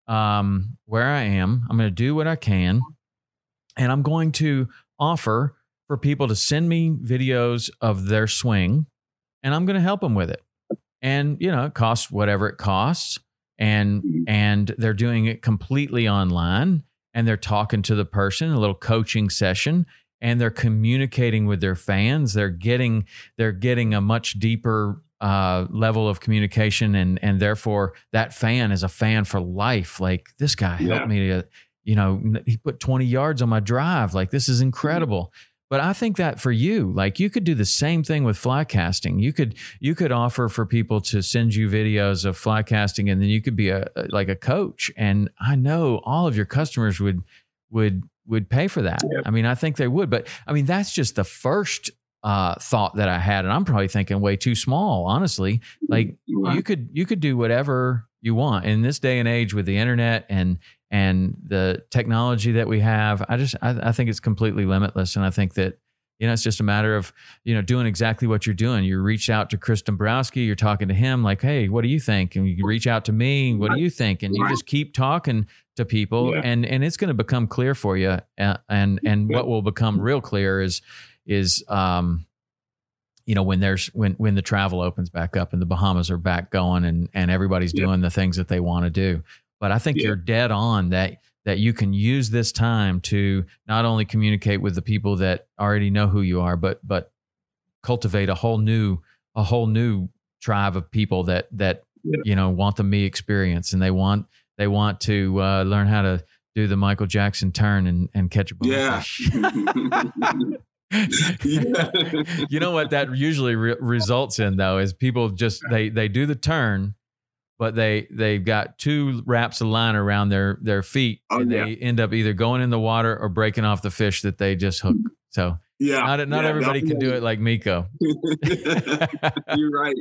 where I am. I'm going to do what I can. And I'm going to offer for people to send me videos of their swing, and I'm going to help them with it. And, it costs whatever it costs. And they're doing it completely online, and they're talking to the person, a little coaching session, and they're communicating with their fans. They're getting a much deeper level of communication, and therefore that fan is a fan for life. Like, this guy helped me to, he put 20 yards on my drive. Like, this is incredible. But I think that for you, like, you could do the same thing with fly casting. You could offer for people to send you videos of fly casting, and then you could be a coach. And I know all of your customers would pay for that. Yep. I mean, I think they would, but I mean, that's just the first thought that I had. And I'm probably thinking way too small, honestly. Like, you could do whatever you want in this day and age with the internet and the technology that we have. I think it's completely limitless. And I think that, it's just a matter of, doing exactly what you're doing. You reach out to Chris Dombrowski, you're talking to him like, hey, what do you think? And you reach out to me, what do you think? And you just keep talking to people, and it's going to become clear for you. And what will become real clear is when the travel opens back up and the Bahamas are back going, and everybody's doing the things that they want to do. But I think you're dead on that you can use this time to not only communicate with the people that already know who you are, but cultivate a whole new tribe of people that want the me experience, and they want to learn how to do the Michael Jackson turn and catch a bonefish. You know what that usually results in, though, is people just they do the turn, but they've got two wraps of line around their feet, and they end up either going in the water or breaking off the fish that they just hooked. So not everybody can do it like Miko. You're right.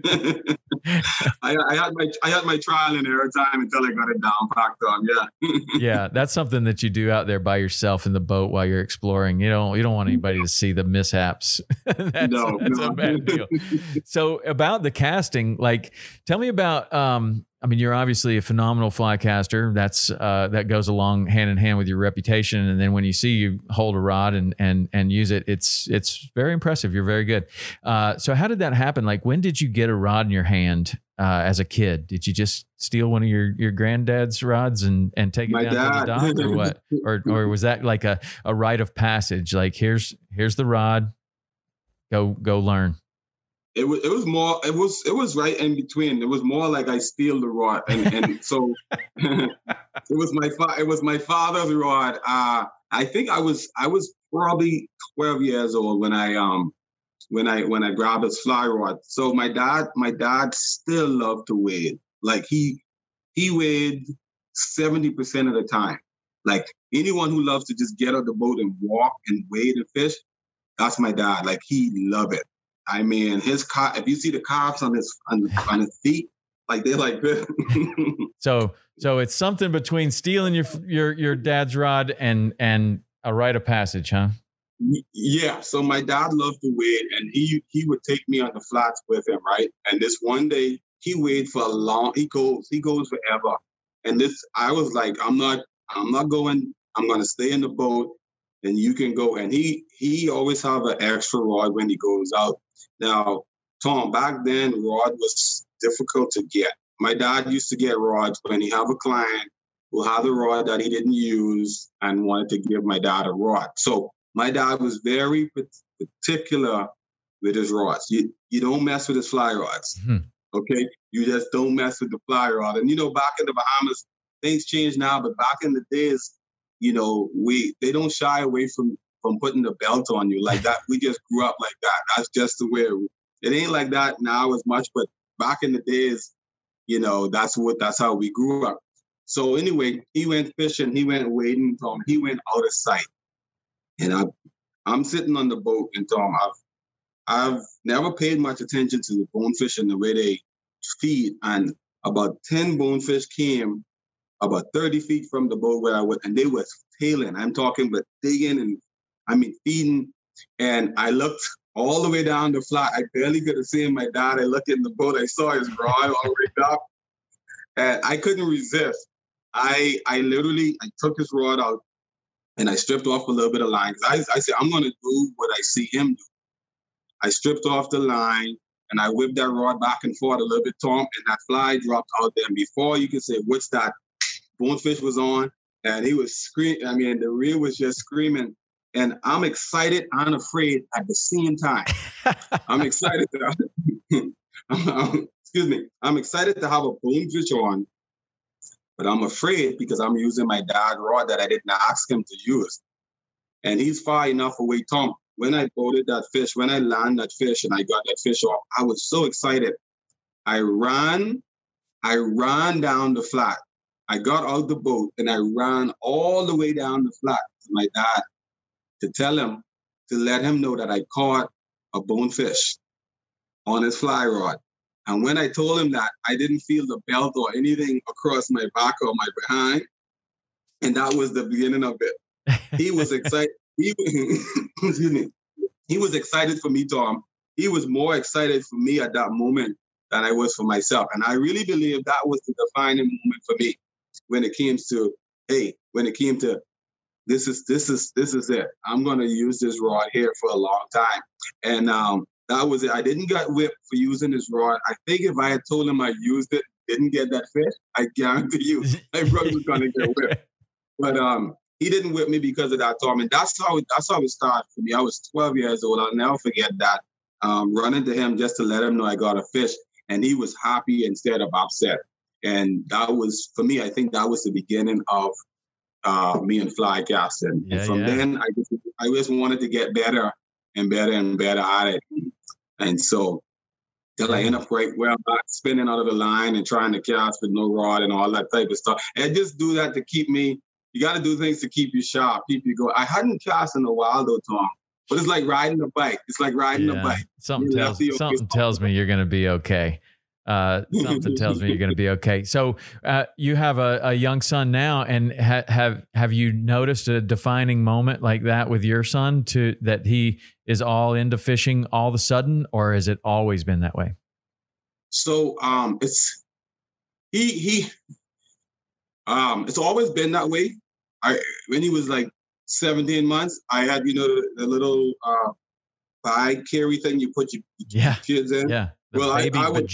I had my trial and error time until I got it down packed on. Yeah, that's something that you do out there by yourself in the boat while you're exploring. You don't want anybody to see the mishaps. That's a bad deal. So about the casting, like, tell me about. I mean, you're obviously a phenomenal fly caster. That goes along hand in hand with your reputation. And then when you see you hold a rod and use it, it's very impressive. You're very good. So how did that happen? Like, when did you get a rod in your hand as a kid? Did you just steal one of your granddad's rods and take it down to the dock, or what? Or was that like a rite of passage? Like, here's the rod, go learn. It was right in between. It was more like I steal the rod, and so it was my father's rod. I think I was probably 12 years old when I grabbed his fly rod. So my dad still loved to wade. Like, he wade 70% of the time. Like, anyone who loves to just get out the boat and walk and wade and fish, that's my dad. Like, he loved it. I mean, if you see the calves on his feet, like, they're like this. So it's something between stealing your dad's rod and a rite of passage, huh? Yeah. So my dad loved to wade, and he would take me on the flats with him, right? And this one day he waded for a long. He goes forever. And I was like, I'm not going. I'm going to stay in the boat, and you can go. And he always have an extra rod when he goes out. Now, Tom, back then, rod was difficult to get. My dad used to get rods when he have a client who had a rod that he didn't use and wanted to give my dad a rod. So my dad was very particular with his rods. You don't mess with his fly rods, okay? You just don't mess with the fly rod. And, back in the Bahamas, things change now, but back in the days, they don't shy away from from putting the belt on you like that. We just grew up like that. That's just the way it ain't like that now as much, but back in the days, you know, that's how we grew up. So anyway, he went fishing, he went wading, Tom. He went out of sight. And I'm sitting on the boat, and Tom, I've never paid much attention to the bonefish and the way they feed. And about 10 bonefish came about 30 feet from the boat where I was, and they was tailing. I'm talking about digging and feeding. And I looked all the way down the flat. I barely could have seen my dad. I looked in the boat. I saw his rod all the way up. And I couldn't resist. I literally took his rod out and I stripped off a little bit of line. I said, I'm going to do what I see him do. I stripped off the line and I whipped that rod back and forth a little bit, Tom, and that fly dropped out there. And before you could say, what's that? Bonefish was on, and he was screaming. I mean, the reel was just screaming. And I'm excited and afraid at the same time. I'm excited I'm excited to have a bonefish on, but I'm afraid because I'm using my dad rod that I didn't ask him to use. And he's far enough away, Tom. When I boated that fish, when I landed that fish and I got that fish off, I was so excited. I ran down the flat. I got out the boat and I ran all the way down the flat to my dad to tell him, to let him know that I caught a bonefish on his fly rod. And when I told him that, I didn't feel the belt or anything across my back or my behind. And that was the beginning of it. He was excited. He was excited for me, Tom. He was more excited for me at that moment than I was for myself. And I really believe that was the defining moment for me when it came to, this is it. I'm going to use this rod here for a long time. And that was it. I didn't get whipped for using this rod. I think if I had told him I used it, didn't get that fish, I guarantee you, my brother was going to get whipped. But he didn't whip me because of that, Tom. And that's how it started for me. I was 12 years old. I'll never forget that. Running to him just to let him know I got a fish. And he was happy instead of upset. And that was, for me, I think that was the beginning of me and fly casting. And from then, I just wanted to get better and better and better at it. And so, till I end up spinning out of the line and trying to cast with no rod and all that type of stuff. And I just do that to keep me, you got to do things to keep you sharp, keep you going. I hadn't cast in a while though, Tom, but it's like riding a bike. It's like riding a bike. Something tells me you're going to be okay. Something tells me you're going to be okay. So you have a young son now, and have you noticed a defining moment like that with your son, that he is all into fishing all of a sudden, or has it always been that way? So it's always been that way. When he was like 17 months, I had the little bag carry thing you put your kids in. Yeah. I would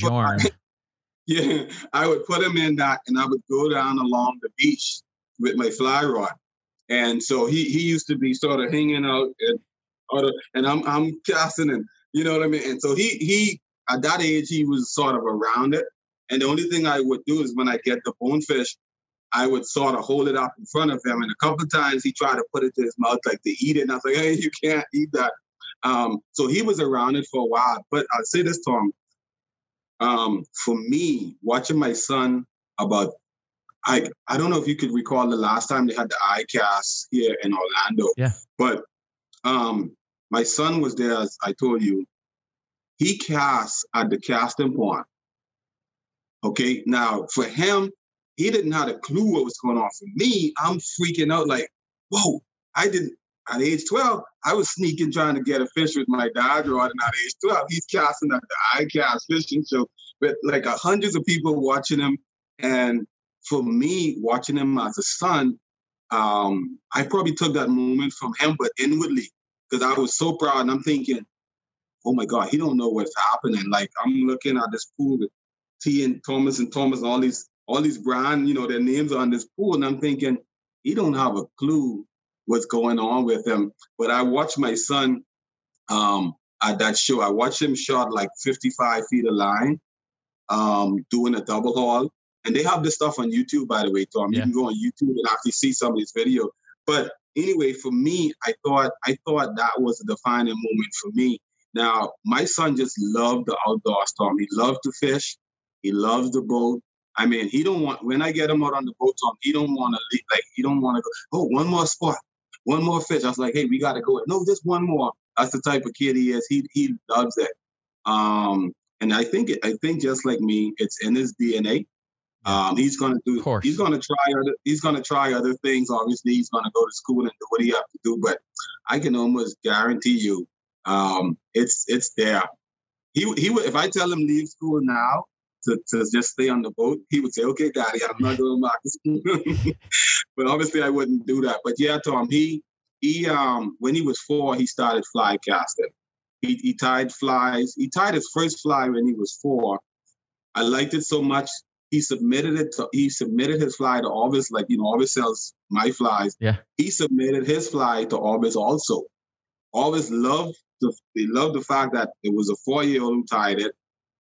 put him in that, and I would go down along the beach with my fly rod. And so he used to be sort of hanging out, and I'm casting, and you know what I mean. And so he at that age he was sort of around it. And the only thing I would do is when I get the bonefish, I would sort of hold it up in front of him. And a couple of times he tried to put it to his mouth like to eat it, and I was like, hey, you can't eat that. So he was around it for a while. But I'll say this, Tom. For me, watching my son I don't know if you could recall the last time they had the ICAST here in Orlando. Yeah. But my son was there, as I told you. He cast at the casting pond. Okay. Now, for him, he didn't have a clue what was going on. For me, I'm freaking out like, whoa, at age 12, I was sneaking trying to get a fish with my dad rod, and at age 12, he's casting at the ICAST fishing show with like hundreds of people watching him. And for me, watching him as a son, I probably took that moment from him, but inwardly, because I was so proud, and I'm thinking, oh my God, he don't know what's happening. Like, I'm looking at this pool with T and Thomas, all these brand, their names are on this pool, and I'm thinking, he don't have a clue what's going on with him. But I watched my son at that show. I watched him shot like 55 feet of line, doing a double haul. And they have this stuff on YouTube, by the way, Tom. You can go on YouTube and actually see some of these videos. But anyway, for me, I thought that was a defining moment for me. Now, my son just loved the outdoors, Tom. He loved to fish. He loves the boat. I mean, he don't want, when I get him out on the boat, Tom, he don't want to leave, like, he don't want to go, oh, one more spot, one more fish. I was like, hey, we got to go. No, just one more. That's the type of kid he is. He loves it. And I think just like me, it's in his DNA. He's gonna try other things. Obviously, he's gonna go to school and do what he have to do. But I can almost guarantee you, it's there. He would, if I tell him leave school now to just stay on the boat, he would say, "Okay, Daddy, I'm not going back to school." But obviously, I wouldn't do that. But yeah, Tom, he when he was 4, he started fly casting. He tied flies. He tied his first fly when he was 4. I liked it so much. He submitted his fly to Orbis, like, Orbis sells my flies. Yeah. He submitted his fly to Orbis also. Orbis loved the fact that it was a 4-year-old who tied it.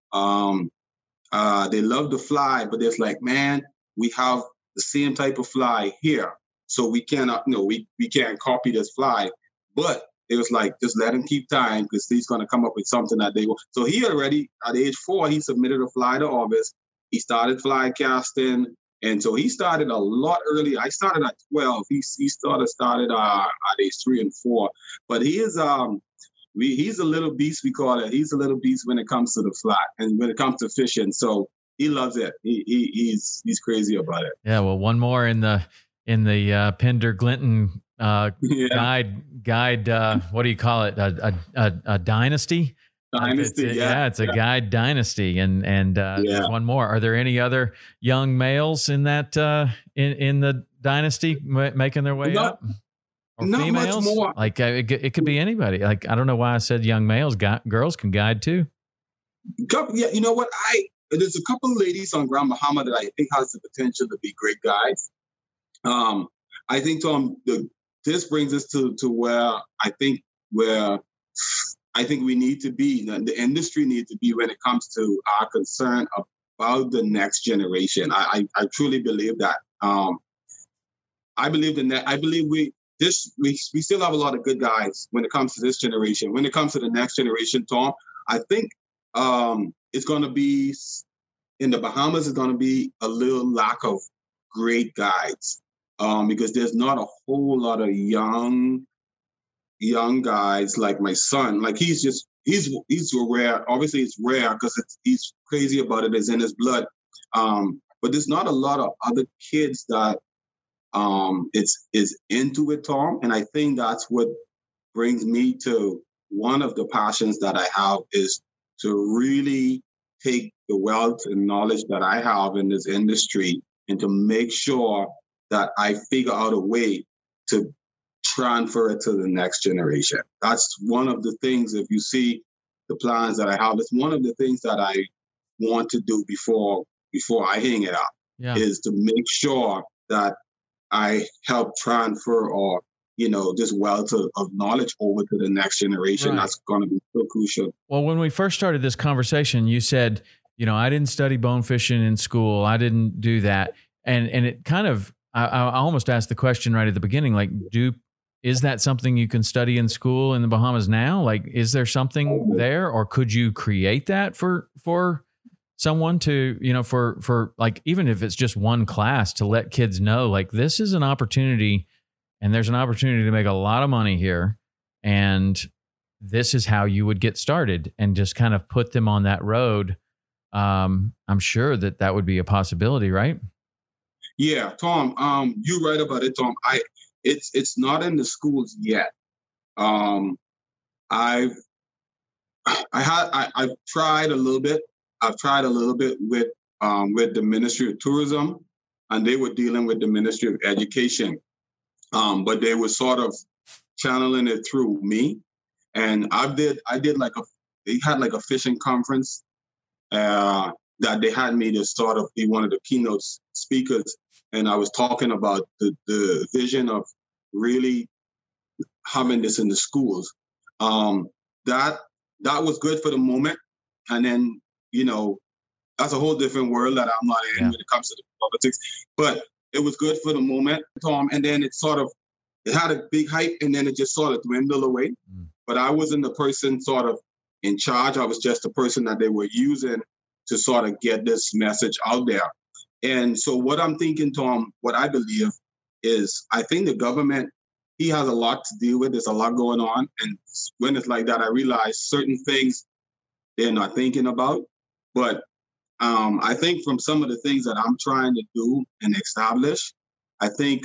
They loved the fly, but it's like, man, we have the same type of fly here, so we cannot, we can't copy this fly. But it was like, just let him keep tying, because he's going to come up with something that they will. So he already, at age 4, he submitted a fly to Orbis. He started fly casting, and so he started a lot early. I started at 12. He started at age 3 and 4. But he is he's a little beast, we call it. He's a little beast when it comes to the fly and when it comes to fishing. So he loves it. He's crazy about it. Yeah. Well, one more in the Pender Glinton guide. What do you call it? A dynasty. It's a guide dynasty, and there's one more. Are there any other young males in that in the dynasty making their way up? Or not females? Much more. Like it could be anybody. Like, I don't know why I said young males. Girls can guide too. Yeah, you know what? There's a couple of ladies on Grand Bahama that I think has the potential to be great guides. I think, Tom, this brings us to where I think we need to be, the industry needs to be when it comes to our concern about the next generation. I truly believe that. I believe we still have a lot of good guys when it comes to this generation. When it comes to the next generation, Tom, I think it's going to be, in the Bahamas, it's going to be a little lack of great guides, because there's not a whole lot of young guys like my son. Like, he's rare. Obviously, it's rare because he's crazy about it. It's in his blood. But there's not a lot of other kids that is into it, Tom. And I think that's what brings me to one of the passions that I have, is to really take the wealth and knowledge that I have in this industry and to make sure that I figure out a way to transfer it to the next generation. That's one of the things, if you see the plans that I have, it's one of the things that I want to do before I hang it up, is to make sure that I help transfer this wealth of knowledge over to the next generation. Right. That's going to be so crucial. Well, when we first started this conversation, you said, I didn't study bone fishing in school. I didn't do that. And it kind of, I almost asked the question right at the beginning, like, is that something you can study in school in the Bahamas now? Like, is there something there, or could you create that for someone to, for like, even if it's just one class, to let kids know, like, this is an opportunity, and there's an opportunity to make a lot of money here, and this is how you would get started, and just kind of put them on that road. I'm sure that would be a possibility, right? Yeah, Tom, you're right about it, Tom. It's not in the schools yet. I've tried a little bit. I've tried a little bit with the Ministry of Tourism, and they were dealing with the Ministry of Education, but they were sort of channeling it through me. And they had like a fishing conference that they had me to sort of be one of the keynote speakers. And I was talking about the vision of really having this in the schools. That was good for the moment. And then, that's a whole different world that I'm not in when it comes to the politics. But it was good for the moment, Tom. And then it sort of it had a big hype, and then it just sort of dwindled away. But I wasn't the person sort of in charge. I was just the person that they were using to sort of get this message out there. And so what I'm thinking, Tom, what I believe is, I think the government, he has a lot to deal with. There's a lot going on. And when it's like that, I realize certain things they're not thinking about. But I think from some of the things that I'm trying to do and establish, I think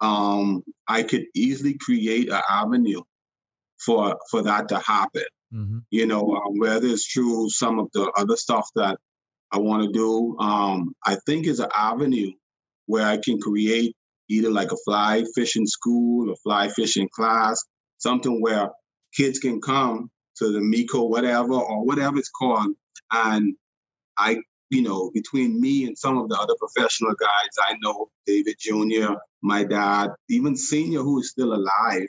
I could easily create an avenue for that to happen. You know, whether it's through some of the other stuff that I want to do, I think is an avenue where I can create either like a fly fishing school, a fly fishing class, something where kids can come to the MECO, whatever, or whatever it's called. And I, you know, between me and some of the other professional guys, I know David Jr., my dad, even Senior, who is still alive.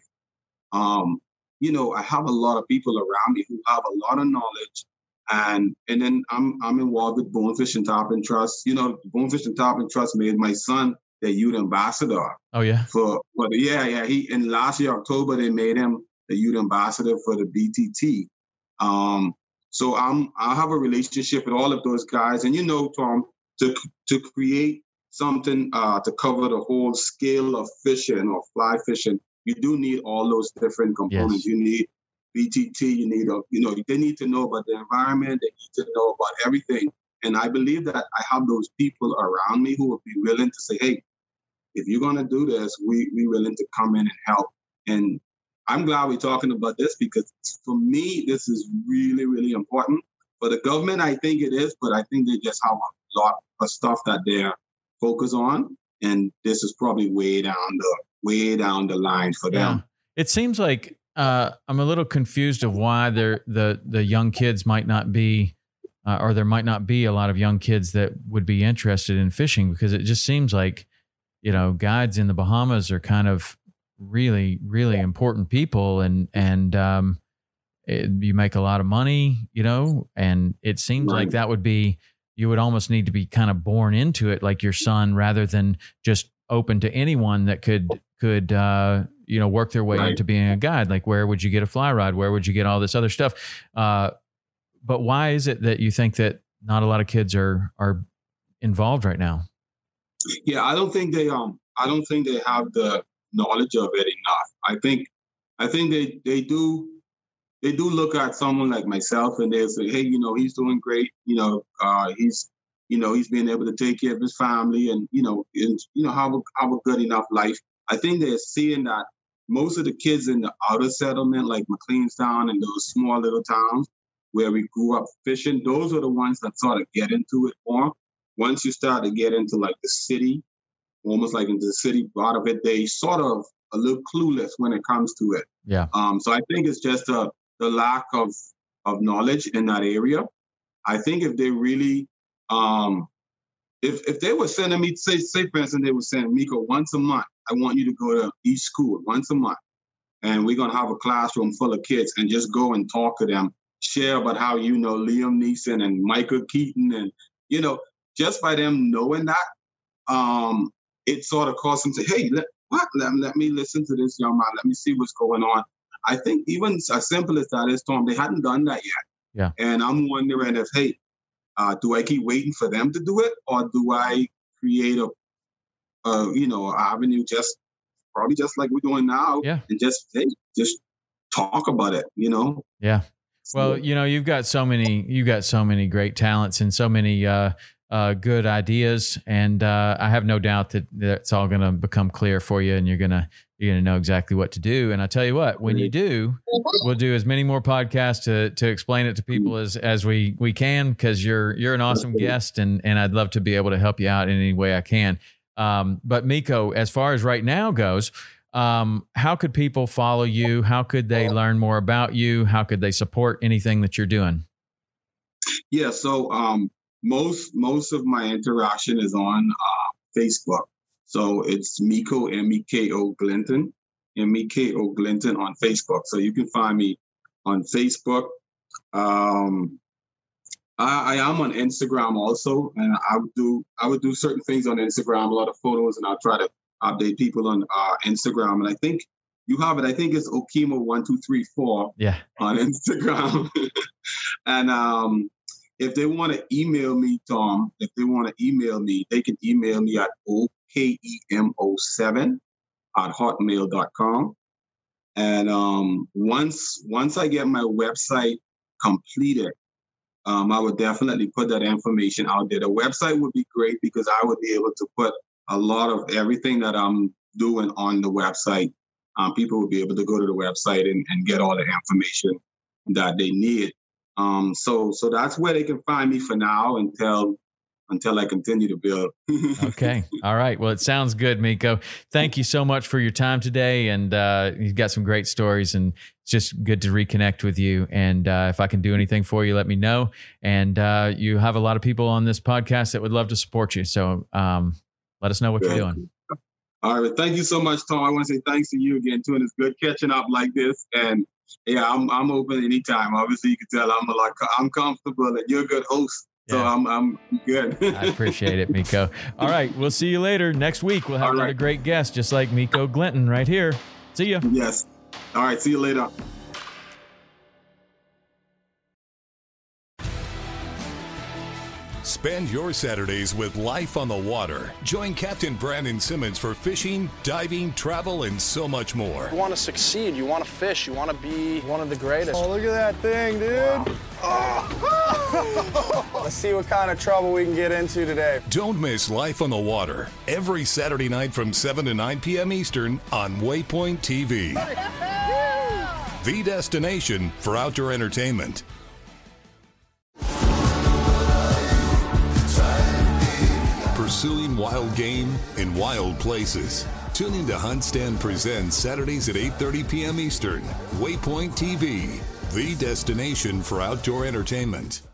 You know, I have a lot of people around me who have a lot of knowledge. And then I'm involved with Bonefish and Tarpon Trust. You know, Bonefish and Tarpon Trust made my son the youth ambassador. Oh yeah. He in last year October they made him the youth ambassador for the BTT. So I have a relationship with all of those guys, and you know, Tom, to create something to cover the whole scale of fishing or fly fishing, you do need all those different components. Yes. You need BTT, you need they need to know about the environment, they need to know about everything. And I believe that I have those people around me who will be willing to say, hey, if you're going to do this, we're willing to come in and help. And I'm glad we're talking about this, because for me, this is really, really important. For the government, I think it is, but I think they just have a lot of stuff that they're focused on. And this is probably way down the line for them. It seems like I'm a little confused of why the young kids might not be, or there might not be a lot of young kids that would be interested in fishing, because it just seems like, you know, guides in the Bahamas are kind of really, really important people, and you make a lot of money, you know, and it seems like that would be, you would almost need to be kind of born into it, like your son, rather than just open to anyone that could work their way into being a guide. Like, where would you get a fly rod? Where would you get all this other stuff? But why is it that you think that not a lot of kids are involved right now? Yeah, I don't think they have the knowledge of it enough. I think they do look at someone like myself and they say, hey, you know, he's doing great. You know, he's being able to take care of his family and have a good enough life. I think they're seeing that most of the kids in the outer settlement, like McLeanstown and those small little towns where we grew up fishing, those are the ones that sort of get into it more. Once you start to get into like the city, almost like into the city part of it, they sort of a little clueless when it comes to it. Yeah. So I think it's just the lack of knowledge in that area. I think if they really, if they were sending me, say for instance, they were saying, Miko, once a month, I want you to go to each school once a month, and we're gonna have a classroom full of kids and just go and talk to them, share about how you know Liam Neeson and Michael Keaton, and just by them knowing that, it sort of caused them to, hey, let me listen to this young man. Let me see what's going on. I think even as simple as that is, Tom, they hadn't done that yet. Yeah. And I'm wondering if, hey, do I keep waiting for them to do it, or do I create a avenue probably just like we're doing now, and just talk about it, Yeah. Well, you've got so many great talents and so many good ideas, and I have no doubt that that's all going to become clear for you, and you're gonna know exactly what to do. And I tell you what, when you do, we'll do as many more podcasts to explain it to people as we can, because you're an awesome guest, and I'd love to be able to help you out in any way I can. But Miko, as far as right now goes, how could people follow you? How could they learn more about you? How could they support anything that you're doing? Yeah, so most of my interaction is on Facebook. So it's Miko, M-E-K-O Glinton, M-E-K-O Glinton on Facebook. So you can find me on Facebook. I am on Instagram also, and I would do certain things on Instagram, a lot of photos, and I'll try to update people on Instagram. And I think you have it. I think it's Okemo1234 on Instagram. And if they want to email me, Tom, they can email me at okemo7@hotmail.com. And once I get my website completed, I would definitely put that information out there. The website would be great because I would be able to put a lot of everything that I'm doing on the website. People will be able to go to the website and get all the information that they need. So that's where they can find me for now until I continue to build. Okay. All right. Well, it sounds good, Miko. Thank you so much for your time today. And you've got some great stories, and it's just good to reconnect with you. And if I can do anything for you, let me know. And you have a lot of people on this podcast that would love to support you. So let us know what you're doing. All right. Thank you so much, Tom. I want to say thanks to you again, too. And it's good catching up like this. And yeah, I'm open anytime. Obviously, you can tell I'm comfortable, and you're a good host. So I'm good. I appreciate it, Miko. All right. We'll see you later. Next week, we'll have another great guest, just like Miko Glinton right here. See ya. Yes. All right. See you later. Spend your Saturdays with life on the water. Join Captain Brandon Simmons for fishing, diving, travel, and so much more. You want to succeed. You want to fish. You want to be one of the greatest. Oh, look at that thing, dude. Wow. Oh. Let's see what kind of trouble we can get into today. Don't miss Life on the Water every Saturday night from 7 to 9 p.m. Eastern on Waypoint TV. The destination for outdoor entertainment. Pursuing wild game in wild places. Tune in to Hunt Stand Presents Saturdays at 8:30 p.m. Eastern. Waypoint TV, the destination for outdoor entertainment.